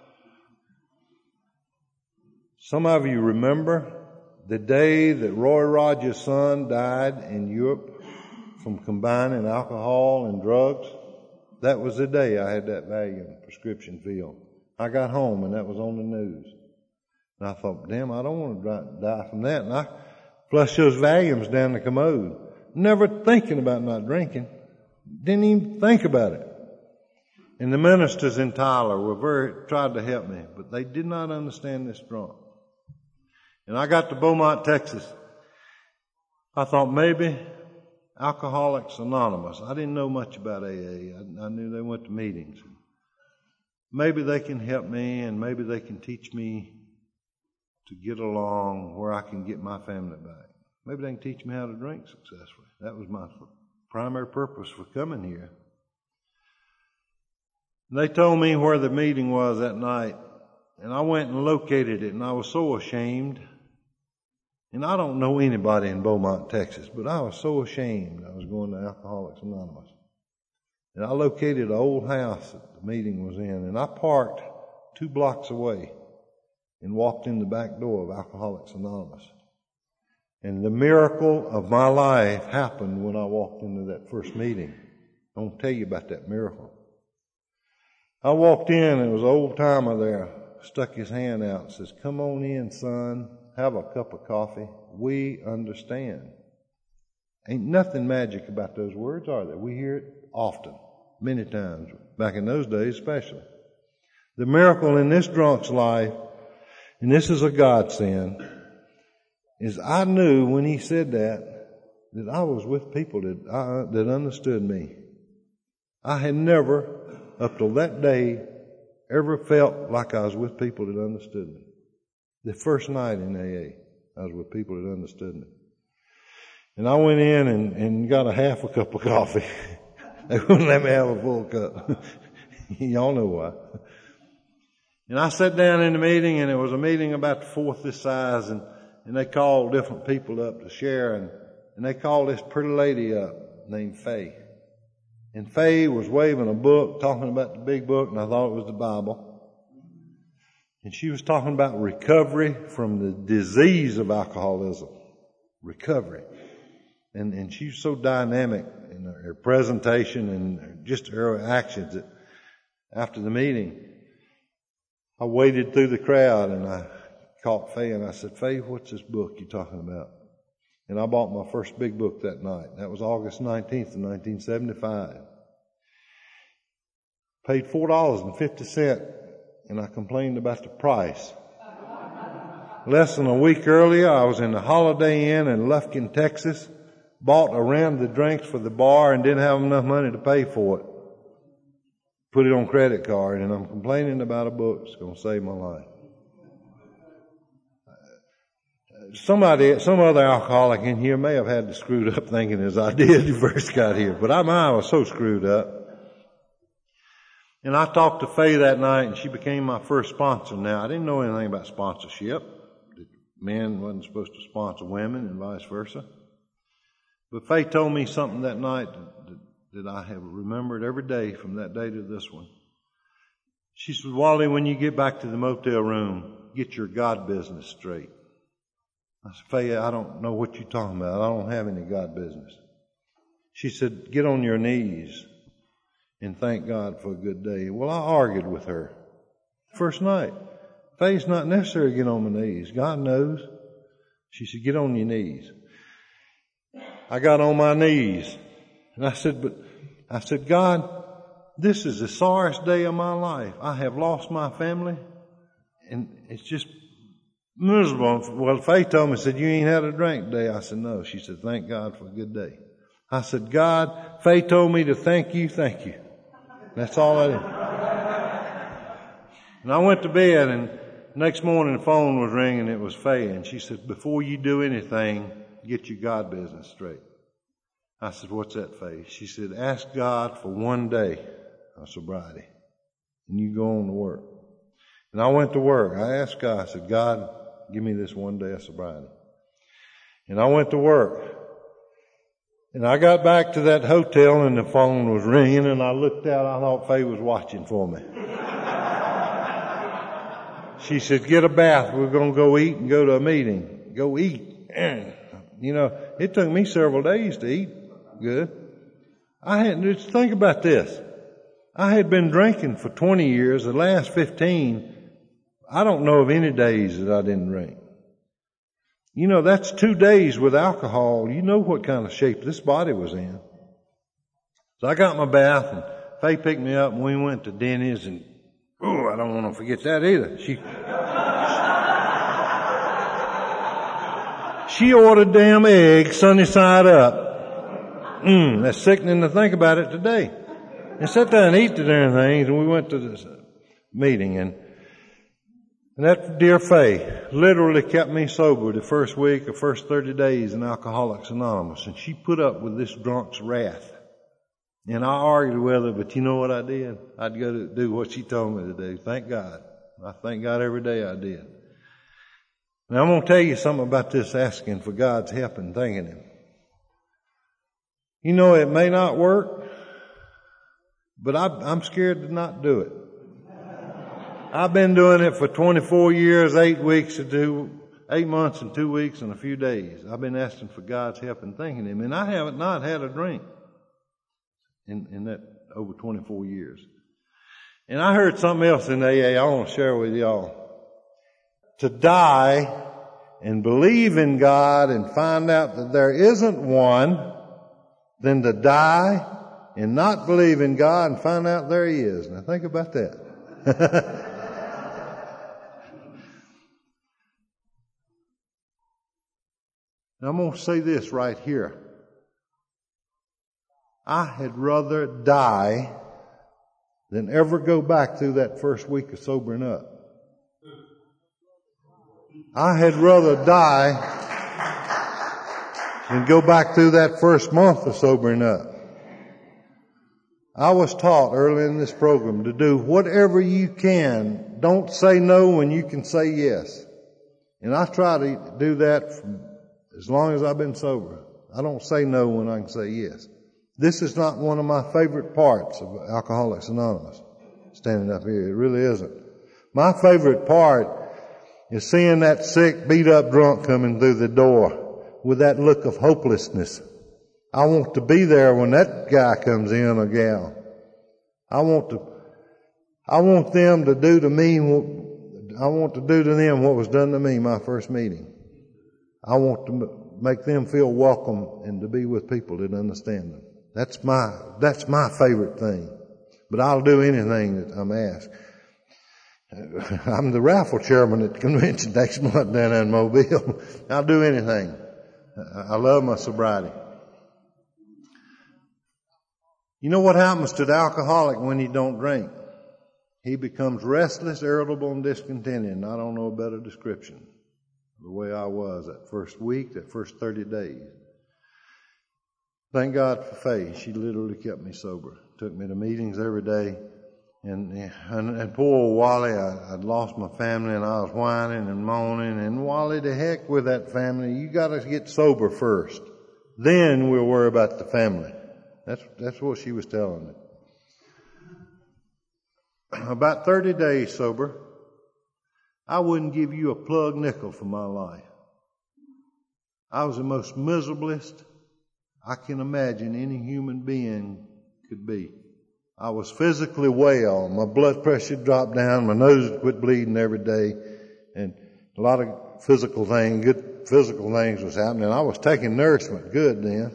Some of you remember the day that Roy Rogers' son died in Europe from combining alcohol and drugs. That was the day I had that Valium prescription filled. I got home and that was on the news. And I thought, damn, I don't want to die from that. And I flushed those Valiums down the commode. Never thinking about not drinking. Didn't even think about it. And the ministers in Tyler were very, tried to help me, but they did not understand this drunk. And I got to Beaumont, Texas. I thought maybe Alcoholics Anonymous. I didn't know much about A A. I, I knew they went to meetings. Maybe they can help me and maybe they can teach me to get along where I can get my family back. Maybe they can teach me how to drink successfully. That was my primary purpose for coming here. They told me where the meeting was that night, and I went and located it, and I was so ashamed. And I don't know anybody in Beaumont, Texas, but I was so ashamed I was going to Alcoholics Anonymous. And I located an old house that the meeting was in, and I parked two blocks away and walked in the back door of Alcoholics Anonymous. And the miracle of my life happened when I walked into that first meeting. I'm going to tell you about that miracle. I walked in, and there was an old timer there, stuck his hand out and says, "Come on in, son, have a cup of coffee. We understand." Ain't nothing magic about those words, are there? We hear it often, many times, back in those days especially. The miracle in this drunk's life, and this is a godsend, is I knew when he said that, that I was with people that, I, that understood me. I had never, up till that day, ever felt like I was with people that understood me. The first night in A A, I was with people that understood me. And I went in and, and got a half a cup of coffee. They wouldn't let me have a full cup. Y'all know why. And I sat down in the meeting, and it was a meeting about the fourth this size, and, and they called different people up to share, and, and they called this pretty lady up named Faye. And Faye was waving a book, talking about the big book, and I thought it was the Bible. And she was talking about recovery from the disease of alcoholism. Recovery. And, and she was so dynamic in her, her presentation and just her actions that after the meeting, I waded through the crowd and I caught Faye and I said, "Faye, what's this book you're talking about?" And I bought my first big book that night. That was August nineteenth of nineteen seventy-five. Paid four dollars and fifty cents, and I complained about the price. Less than a week earlier, I was in the Holiday Inn in Lufkin, Texas, bought a round of drinks for the bar and didn't have enough money to pay for it. Put it on credit card, and I'm complaining about a book that's going to save my life. Somebody, some other alcoholic in here may have had to screwed up thinking as I did when you first got here, but I, I was so screwed up. And I talked to Faye that night, and she became my first sponsor. Now, I didn't know anything about sponsorship. Men wasn't supposed to sponsor women and vice versa. But Faye told me something that night that, that I have remembered every day from that day to this one. She said, "Wally, when you get back to the motel room, get your God business straight." I said, "Faye, I don't know what you're talking about. I don't have any God business." She said, "Get on your knees and thank God for a good day." Well, I argued with her. First night. Faye's not necessary to get on my knees. God knows. She said, "Get on your knees." I got on my knees. And I said, but I said, "God, this is the sorriest day of my life. I have lost my family. And it's just miserable." Well, Faye told me, said, "You ain't had a drink today." I said, "No." She said, "Thank God for a good day." I said, "God, Faye told me to thank you, thank you." That's all I did. And I went to bed, and next morning the phone was ringing. It was Faye, and she said, before you do anything, get your God business straight. I said, what's that, Faye? She said, ask God for one day of sobriety, and you go on to work. And I went to work. I asked God, I said, God, give me this one day of sobriety. And I went to work. And I got back to that hotel and the phone was ringing, and I looked out. I thought Faye was watching for me. She said, get a bath. We're going to go eat and go to a meeting. Go eat. You know, it took me several days to eat good. I had, just think about this. I had been drinking for twenty years. The last fifteen, I don't know of any days that I didn't drink. You know, that's two days with alcohol. You know what kind of shape this body was in. So I got my bath, and Faye picked me up, and we went to Denny's, and oh, I don't want to forget that either. She she ordered damn eggs sunny side up. Mmm, that's sickening to think about it today. And sat there and eat the darn things, and we went to this meeting, and And that dear Faye literally kept me sober the first week or first thirty days in Alcoholics Anonymous. And she put up with this drunk's wrath. And I argued with her, but you know what I did? I'd go to do what she told me to do. Thank God. I thank God every day I did. Now I'm going to tell you something about this asking for God's help and thanking Him. You know, it may not work, but I, I'm scared to not do it. I've been doing it for twenty-four years, eight weeks and two, eight months and two weeks and a few days. I've been asking for God's help and thanking Him, and I haven't not had a drink in, in that over twenty-four years. And I heard something else in A A I want to share with y'all. To die and believe in God and find out that there isn't one, than to die and not believe in God and find out there He is. Now think about that. Now I'm going to say this right here. I had rather die than ever go back through that first week of sobering up. I had rather die than go back through that first month of sobering up. I was taught early in this program to do whatever you can. Don't say no when you can say yes. And I try to do that from as long as I've been sober. I don't say no when I can say yes. This is not one of my favorite parts of Alcoholics Anonymous, standing up here. It really isn't. My favorite part is seeing that sick, beat up drunk coming through the door with that look of hopelessness. I want to be there when that guy comes in or gal. I want to, I want them to do to me, I want to do to them what was done to me my first meeting. I want to make them feel welcome and to be with people that understand them. That's my, that's my favorite thing. But I'll do anything that I'm asked. I'm the raffle chairman at the convention next month down in Mobile. I'll do anything. I love my sobriety. You know what happens to the alcoholic when he don't drink? He becomes restless, irritable, and discontented. And I don't know a better description. The way I was that first week, that first thirty days. Thank God for Faye. She literally kept me sober. Took me to meetings every day. And and, and poor old Wally, I, I'd lost my family and I was whining and moaning. And Wally, the heck with that family. You got to get sober first. Then we'll worry about the family. That's, that's what she was telling me. About thirty days sober. I wouldn't give you a plug nickel for my life. I was the most miserablest I can imagine any human being could be. I was physically well. My blood pressure dropped down. My nose quit bleeding every day. And a lot of physical things, good physical things was happening. I was taking nourishment good then.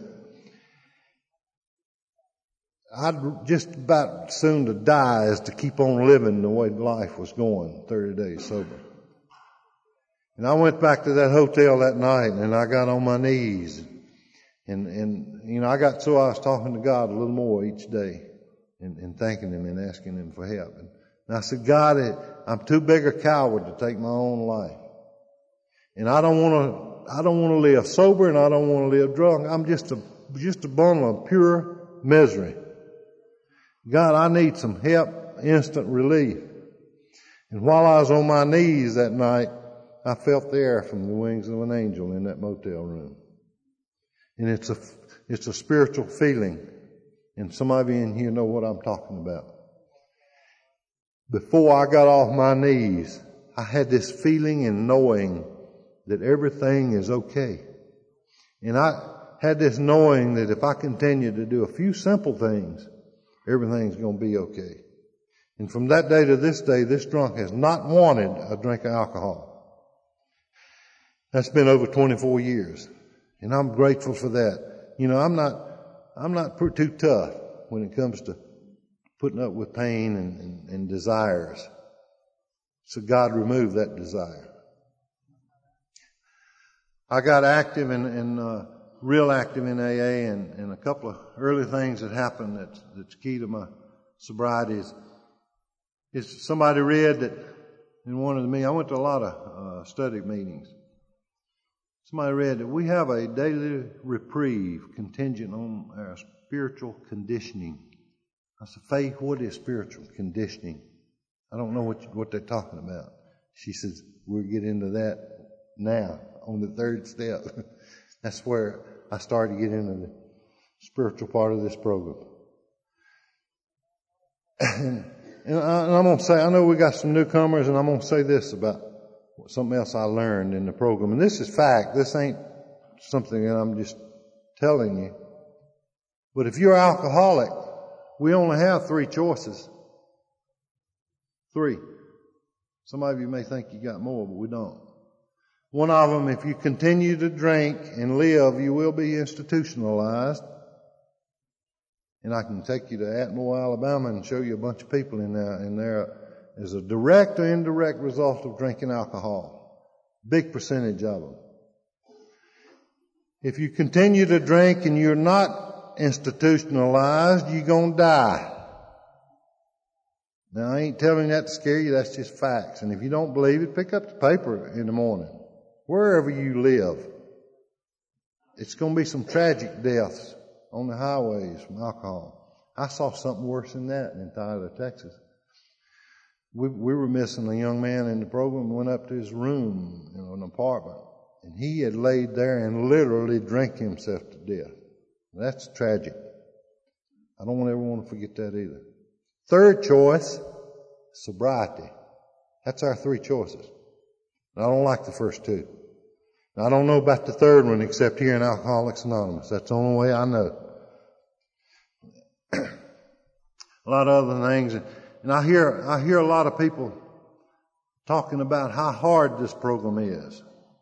I'd just about soon to die as to keep on living the way life was going, thirty days sober. And I went back to that hotel that night and I got on my knees. And, and, you know, I got so I was talking to God a little more each day and, and thanking Him and asking Him for help. And And I said, God, I'm too big a coward to take my own life. And I don't want to, I don't want to live sober and I don't want to live drunk. I'm just a, just a bundle of pure misery. God, I need some help, instant relief. And while I was on my knees that night, I felt the air from the wings of an angel in that motel room. And it's a, it's a spiritual feeling. And some of you in here know what I'm talking about. Before I got off my knees, I had this feeling and knowing that everything is okay. And I had this knowing that if I continue to do a few simple things, everything's going to be okay. And from that day to this day, this drunk has not wanted a drink of alcohol. That's been over twenty-four years. And I'm grateful for that. You know, I'm not, I'm not too tough when it comes to putting up with pain and, and, and desires. So God removed that desire. I got active and, and uh, real active in A A, and, and a couple of early things that happened that's, that's key to my sobriety is, is somebody read that in one of the meetings, I went to a lot of uh, study meetings. Somebody read that we have a daily reprieve contingent on our spiritual conditioning. I said, Faith, what is spiritual conditioning? I don't know what you, what they're talking about. She says, we'll get into that now on the third step. That's where I started to get into the spiritual part of this program. And, and, I, and I'm going to say, I know we got some newcomers, and I'm going to say this about something else I learned in the program. And this is fact. This ain't something that I'm just telling you. But if you're alcoholic, we only have three choices. Three. Some of you may think you got more, but we don't. One of them, if you continue to drink and live, you will be institutionalized. And I can take you to Atmore, Alabama, and show you a bunch of people in there, in there as a direct or indirect result of drinking alcohol. Big percentage of them. If you continue to drink and you're not institutionalized, you're going to die. Now, I ain't telling you that to scare you. That's just facts. And if you don't believe it, pick up the paper in the morning. Wherever you live, it's going to be some tragic deaths on the highways from alcohol. I saw something worse than that in Tyler, Texas. We, we were missing a young man in the program, went up to his room in an apartment, and he had laid there and literally drank himself to death. That's tragic. I don't ever want to forget that either. Third choice, sobriety. That's our three choices. I don't like the first two. I don't know about the third one except here in Alcoholics Anonymous. That's the only way I know. A lot of other things. And I hear, I hear a lot of people talking about how hard this program is.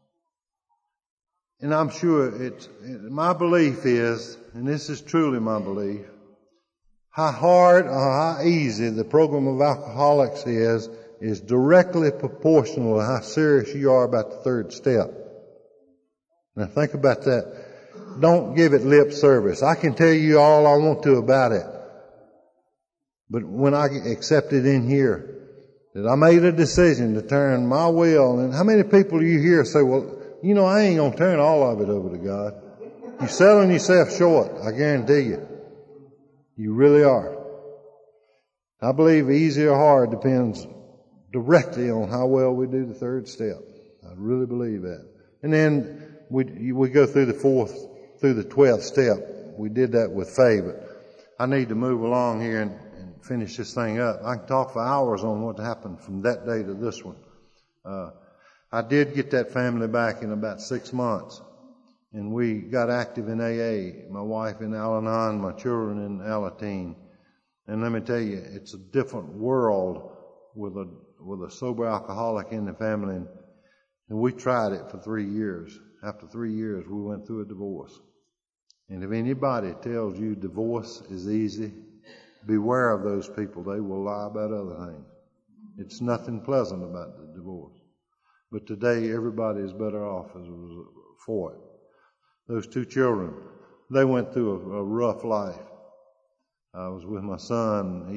And I'm sure it's, my belief is, and this is truly my belief, how hard or how easy the program of alcoholics is, is directly proportional to how serious you are about the third step. Now think about that. Don't give it lip service. I can tell you all I want to about it. But when I accept it in here, that I made a decision to turn my will, and how many people do you hear say, well, you know, I ain't going to turn all of it over to God. You're selling yourself short, I guarantee you. You really are. I believe easy or hard depends directly on how well we do the third step. I really believe that. And then we we go through the fourth, through the twelfth step. We did that with Faye, but I need to move along here and, and finish this thing up. I can talk for hours on what happened from that day to this one. Uh, I did get that family back in about six months. And we got active in A A, my wife in Al-Anon, my children in Alateen. And let me tell you, it's a different world with a with a sober alcoholic in the family. And, and we tried it for three years. After three years, we went through a divorce. And if anybody tells you divorce is easy, beware of those people. They will lie about other things. It's nothing pleasant about the divorce. But today, everybody is better off as was for it. Those two children, they went through a, a rough life. I was with my son. He's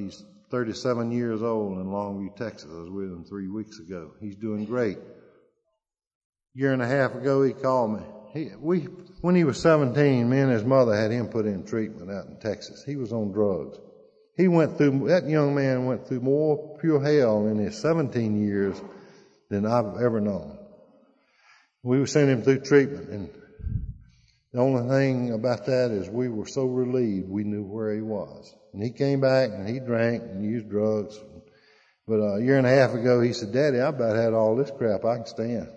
thirty-seven years old in Longview, Texas. I was with him three weeks ago. He's doing great. A year and a half ago, he called me. He, we, when he was seventeen, me and his mother had him put in treatment out in Texas. He was on drugs. He went through, that young man went through more pure hell in his seventeen years than I've ever known. We were sending him through treatment, and the only thing about that is we were so relieved we knew where he was. And he came back and he drank and used drugs. But a year and a half ago, he said, Daddy, I about had all this crap I can stand.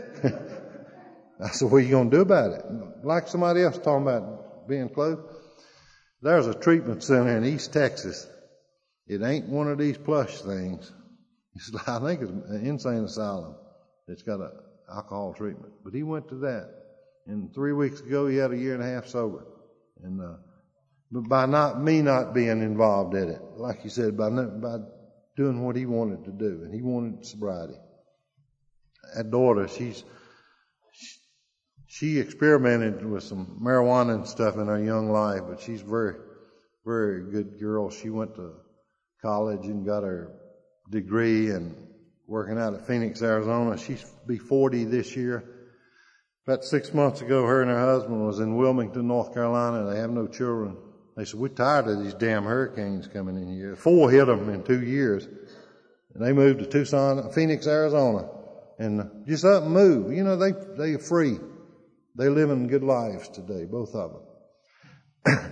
I said, what are you going to do about it? Like somebody else talking about being close. There's a treatment center in East Texas. It ain't one of these plush things. It's, I think it's an insane asylum. It's got a alcohol treatment. But he went to that. And three weeks ago, he had a year and a half sober. And, uh, but by not, me not being involved in it, like you said, by not, by doing what he wanted to do. And he wanted sobriety. That daughter, she's, she, she experimented with some marijuana and stuff in her young life, but she's a very, very good girl. She went to college and got her degree and working out at Phoenix, Arizona. She's be forty this year. About six months ago, her and her husband was in Wilmington, North Carolina. They have no children. They said, we're tired of these damn hurricanes coming in here. Four hit them in two years. And they moved to Tucson, Phoenix, Arizona. And just up and move. You know, they, they're free. They're living good lives today, both of them.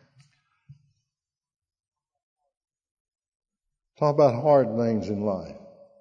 Talk about hard things in life.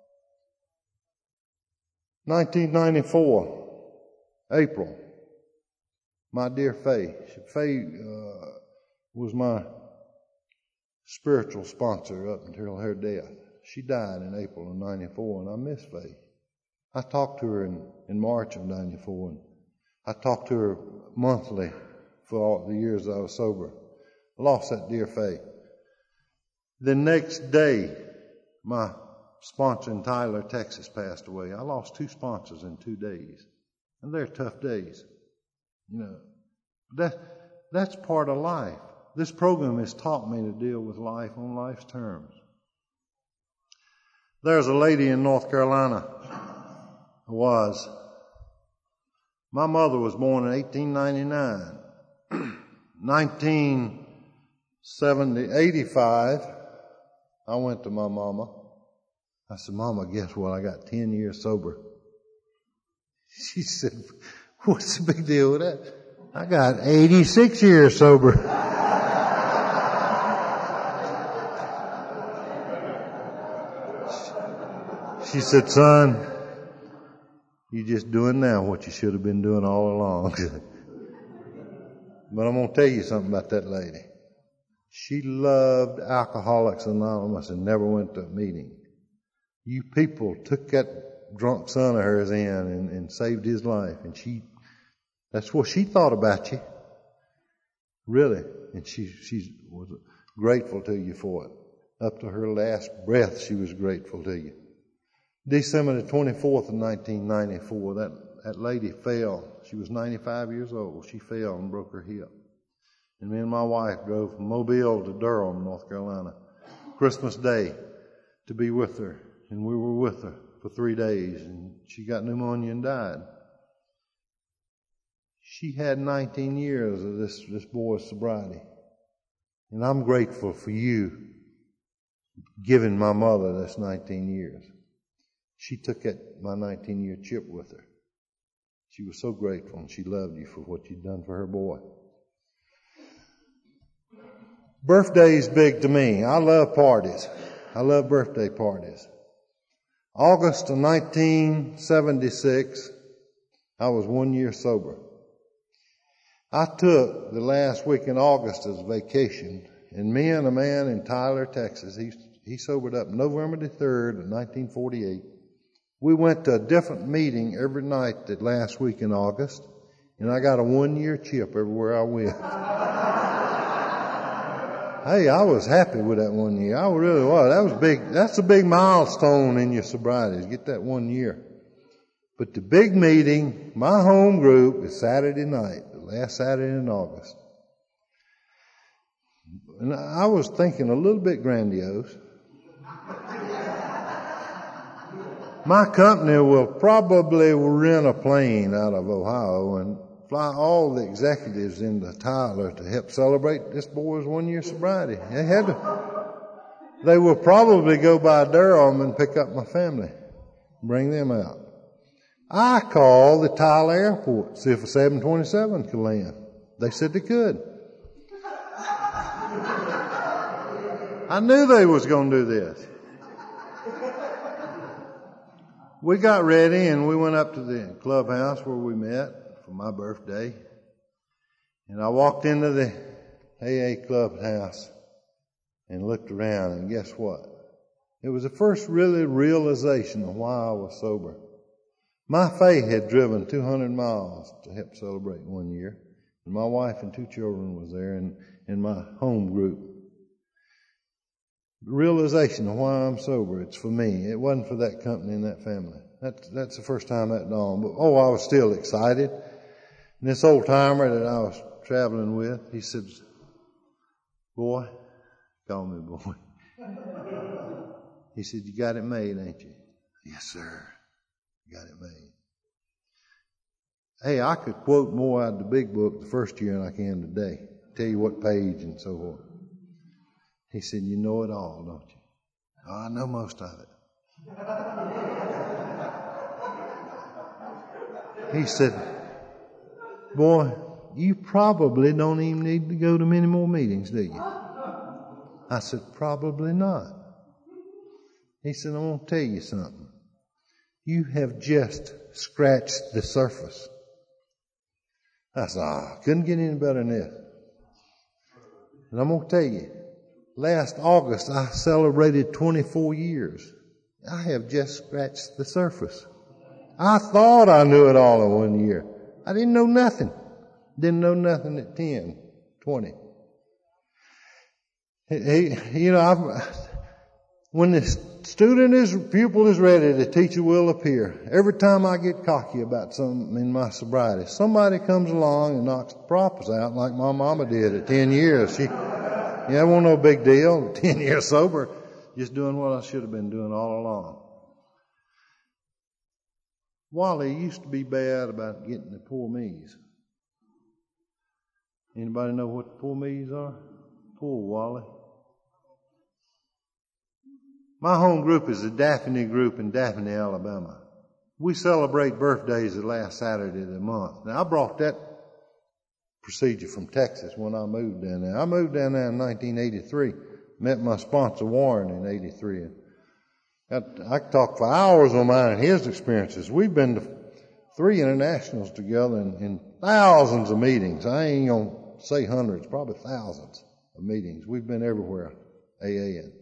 nineteen ninety-four, April. My dear Faye. Faye uh, was my spiritual sponsor up until her death. She died in April of ninety-four, and I miss Faye. I talked to her in, in March of ninety-four, and I talked to her monthly for all the years I was sober. I lost that dear Faye. The next day, my sponsor in Tyler, Texas, passed away. I lost two sponsors in two days. And they're tough days. You know, that, that's part of life. This program has taught me to deal with life on life's terms. There's a lady in North Carolina who was. My mother was born in eighteen ninety-nine. nineteen seventy, eighty-five, I went to my mama. I said, Mama, guess what? I got ten years sober. She said, what's the big deal with that? I got eighty-six years sober. She said, son, you're just doing now what you should have been doing all along. But I'm going to tell you something about that lady. She loved Alcoholics Anonymous and never went to a meeting. You people took that drunk son of hers in and, and saved his life. And she, that's what she thought about you. Really. And she, she was grateful to you for it. Up to her last breath, she was grateful to you. December the twenty-fourth of nineteen ninety-four, that, that lady fell. She was ninety-five years old. She fell and broke her hip. And me and my wife drove from Mobile to Durham, North Carolina, Christmas Day, to be with her. And we were with her for three days, and she got pneumonia and died. She had nineteen years of this, this boy's sobriety. And I'm grateful for you giving my mother this nineteen years. She took that, my nineteen-year chip with her. She was so grateful, and she loved you for what you'd done for her boy. Birthday's big to me. I love parties. I love birthday parties. August of nineteen seventy-six, I was one year sober. I took the last week in August as vacation, and me and a man in Tyler, Texas, he, he sobered up November the third of nineteen forty-eight. We went to a different meeting every night that last week in August, and I got a one-year chip everywhere I went. Hey, I was happy with that one year. I really was. That was big. That's a big milestone in your sobriety, get that one year. But the big meeting, my home group, is Saturday night, the last Saturday in August. And I was thinking a little bit grandiose. My company will probably rent a plane out of Ohio and fly all the executives into Tyler to help celebrate this boy's one year sobriety. They had to, they will probably go by Durham and pick up my family, bring them out. I called the Tyler airport, see if a seven twenty-seven could land. They said they could. I knew they was going to do this. We got ready and we went up to the clubhouse where we met for my birthday. And I walked into the A A clubhouse and looked around, and guess what? It was the first really realization of why I was sober. My faith had driven two hundred miles to help celebrate one year. And my wife and two children was there in, in my home group. The realization of why I'm sober, it's for me. It wasn't for that company and that family. That's, that's the first time that dawned. But, oh, I was still excited. And this old timer that I was traveling with, he said, boy, call me boy. He said, you got it made, ain't you? Yes, sir. Got it made. Hey, I could quote more out of the big book the first year than I can today. Tell you what page and so forth. He said, you know it all, don't you? Oh, I know most of it. He said, boy, you probably don't even need to go to many more meetings, do you? I said, probably not. He said, I'm going to tell you something. You have just scratched the surface. I said, ah, oh, couldn't get any better than this. And I'm going to tell you, last August I celebrated twenty-four years. I have just scratched the surface. I thought I knew it all in one year. I didn't know nothing. Didn't know nothing at ten, twenty. He, you know, I've, when the student is, pupil is ready, the teacher will appear. Every time I get cocky about something in my sobriety, somebody comes along and knocks the props out like my mama did at ten years. She, yeah, it wasn't no big deal. ten years sober, just doing what I should have been doing all along. Wally used to be bad about getting the poor me's. Anybody know what the poor me's are? Poor Wally. My home group is the Daphne group in Daphne, Alabama. We celebrate birthdays the last Saturday of the month. Now, I brought that procedure from Texas when I moved down there. I moved down there in nineteen eighty-three. Met my sponsor Warren in eighty-three. I, I could talk for hours on mine and his experiences. We've been to three internationals together in, in thousands of meetings. I ain't going to say hundreds, probably thousands of meetings. We've been everywhere, A A in.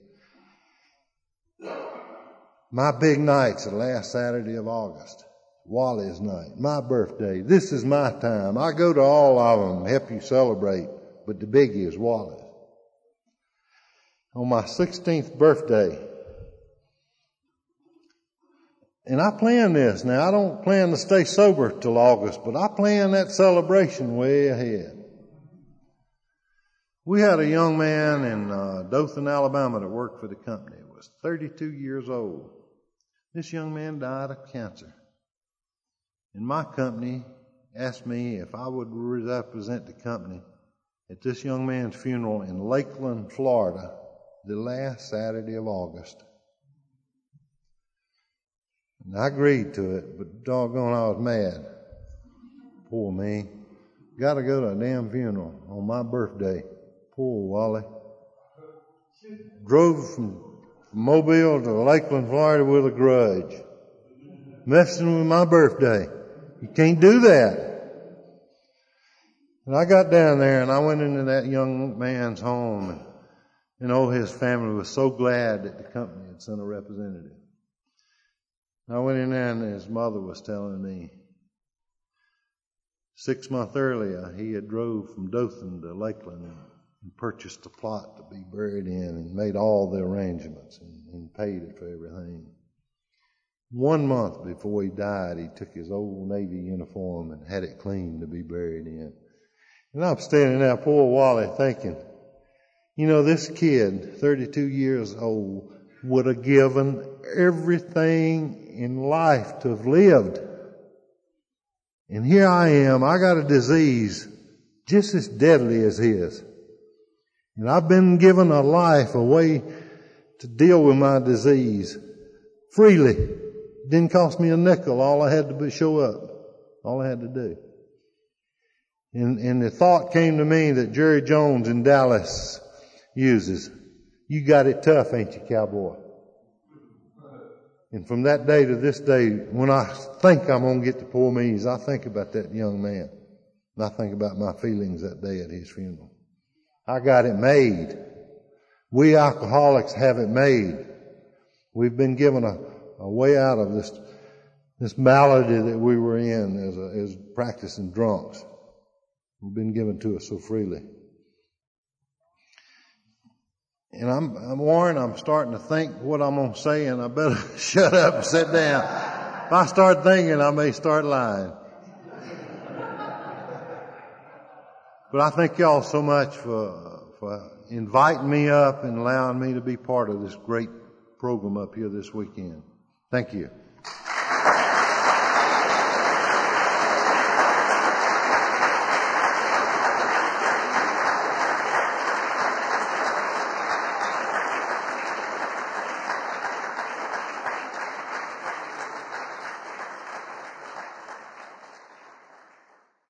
My big night's the last Saturday of August. Wally's night. My birthday. This is my time. I go to all of them, help you celebrate, but the biggie is Wally's. On my sixteenth birthday, and I plan this. Now, I don't plan to stay sober till August, but I plan that celebration way ahead. We had a young man in uh, Dothan, Alabama that worked for the company. He was thirty-two years old. This young man died of cancer. And my company asked me if I would represent the company at this young man's funeral in Lakeland, Florida, the last Saturday of August. And I agreed to it, but doggone, I was mad. Poor me. Got to go to a damn funeral on my birthday. Poor Wally. Drove from Mobile to Lakeland, Florida with a grudge. Messing with my birthday. You can't do that. And I got down there and I went into that young man's home, and you know, his family was so glad that the company had sent a representative. I went in there and his mother was telling me six months earlier he had drove from Dothan to Lakeland and purchased a plot to be buried in and made all the arrangements and, and paid it for everything. One month before he died, he took his old Navy uniform and had it cleaned to be buried in. And I'm standing there, poor Wally, thinking, you know, this kid, thirty-two years old, would have given everything in life to have lived. And here I am, I got a disease just as deadly as his. And I've been given a life, a way to deal with my disease freely. It didn't cost me a nickel. All I had to do show up. All I had to do. And, and the thought came to me that Jerry Jones in Dallas uses. You got it tough, ain't you, cowboy? And from that day to this day, when I think I'm going to get to poor me's, I think about that young man. And I think about my feelings that day at his funeral. I got it made. We alcoholics have it made. We've been given a, a way out of this, this malady that we were in as, a, as practicing drunks. We've been given to us so freely. And I'm, I'm Warren, I'm starting to think what I'm going to say, and I better shut up and sit down. If I start thinking, I may start lying. But I thank y'all so much for, for inviting me up and allowing me to be part of this great program up here this weekend. Thank you.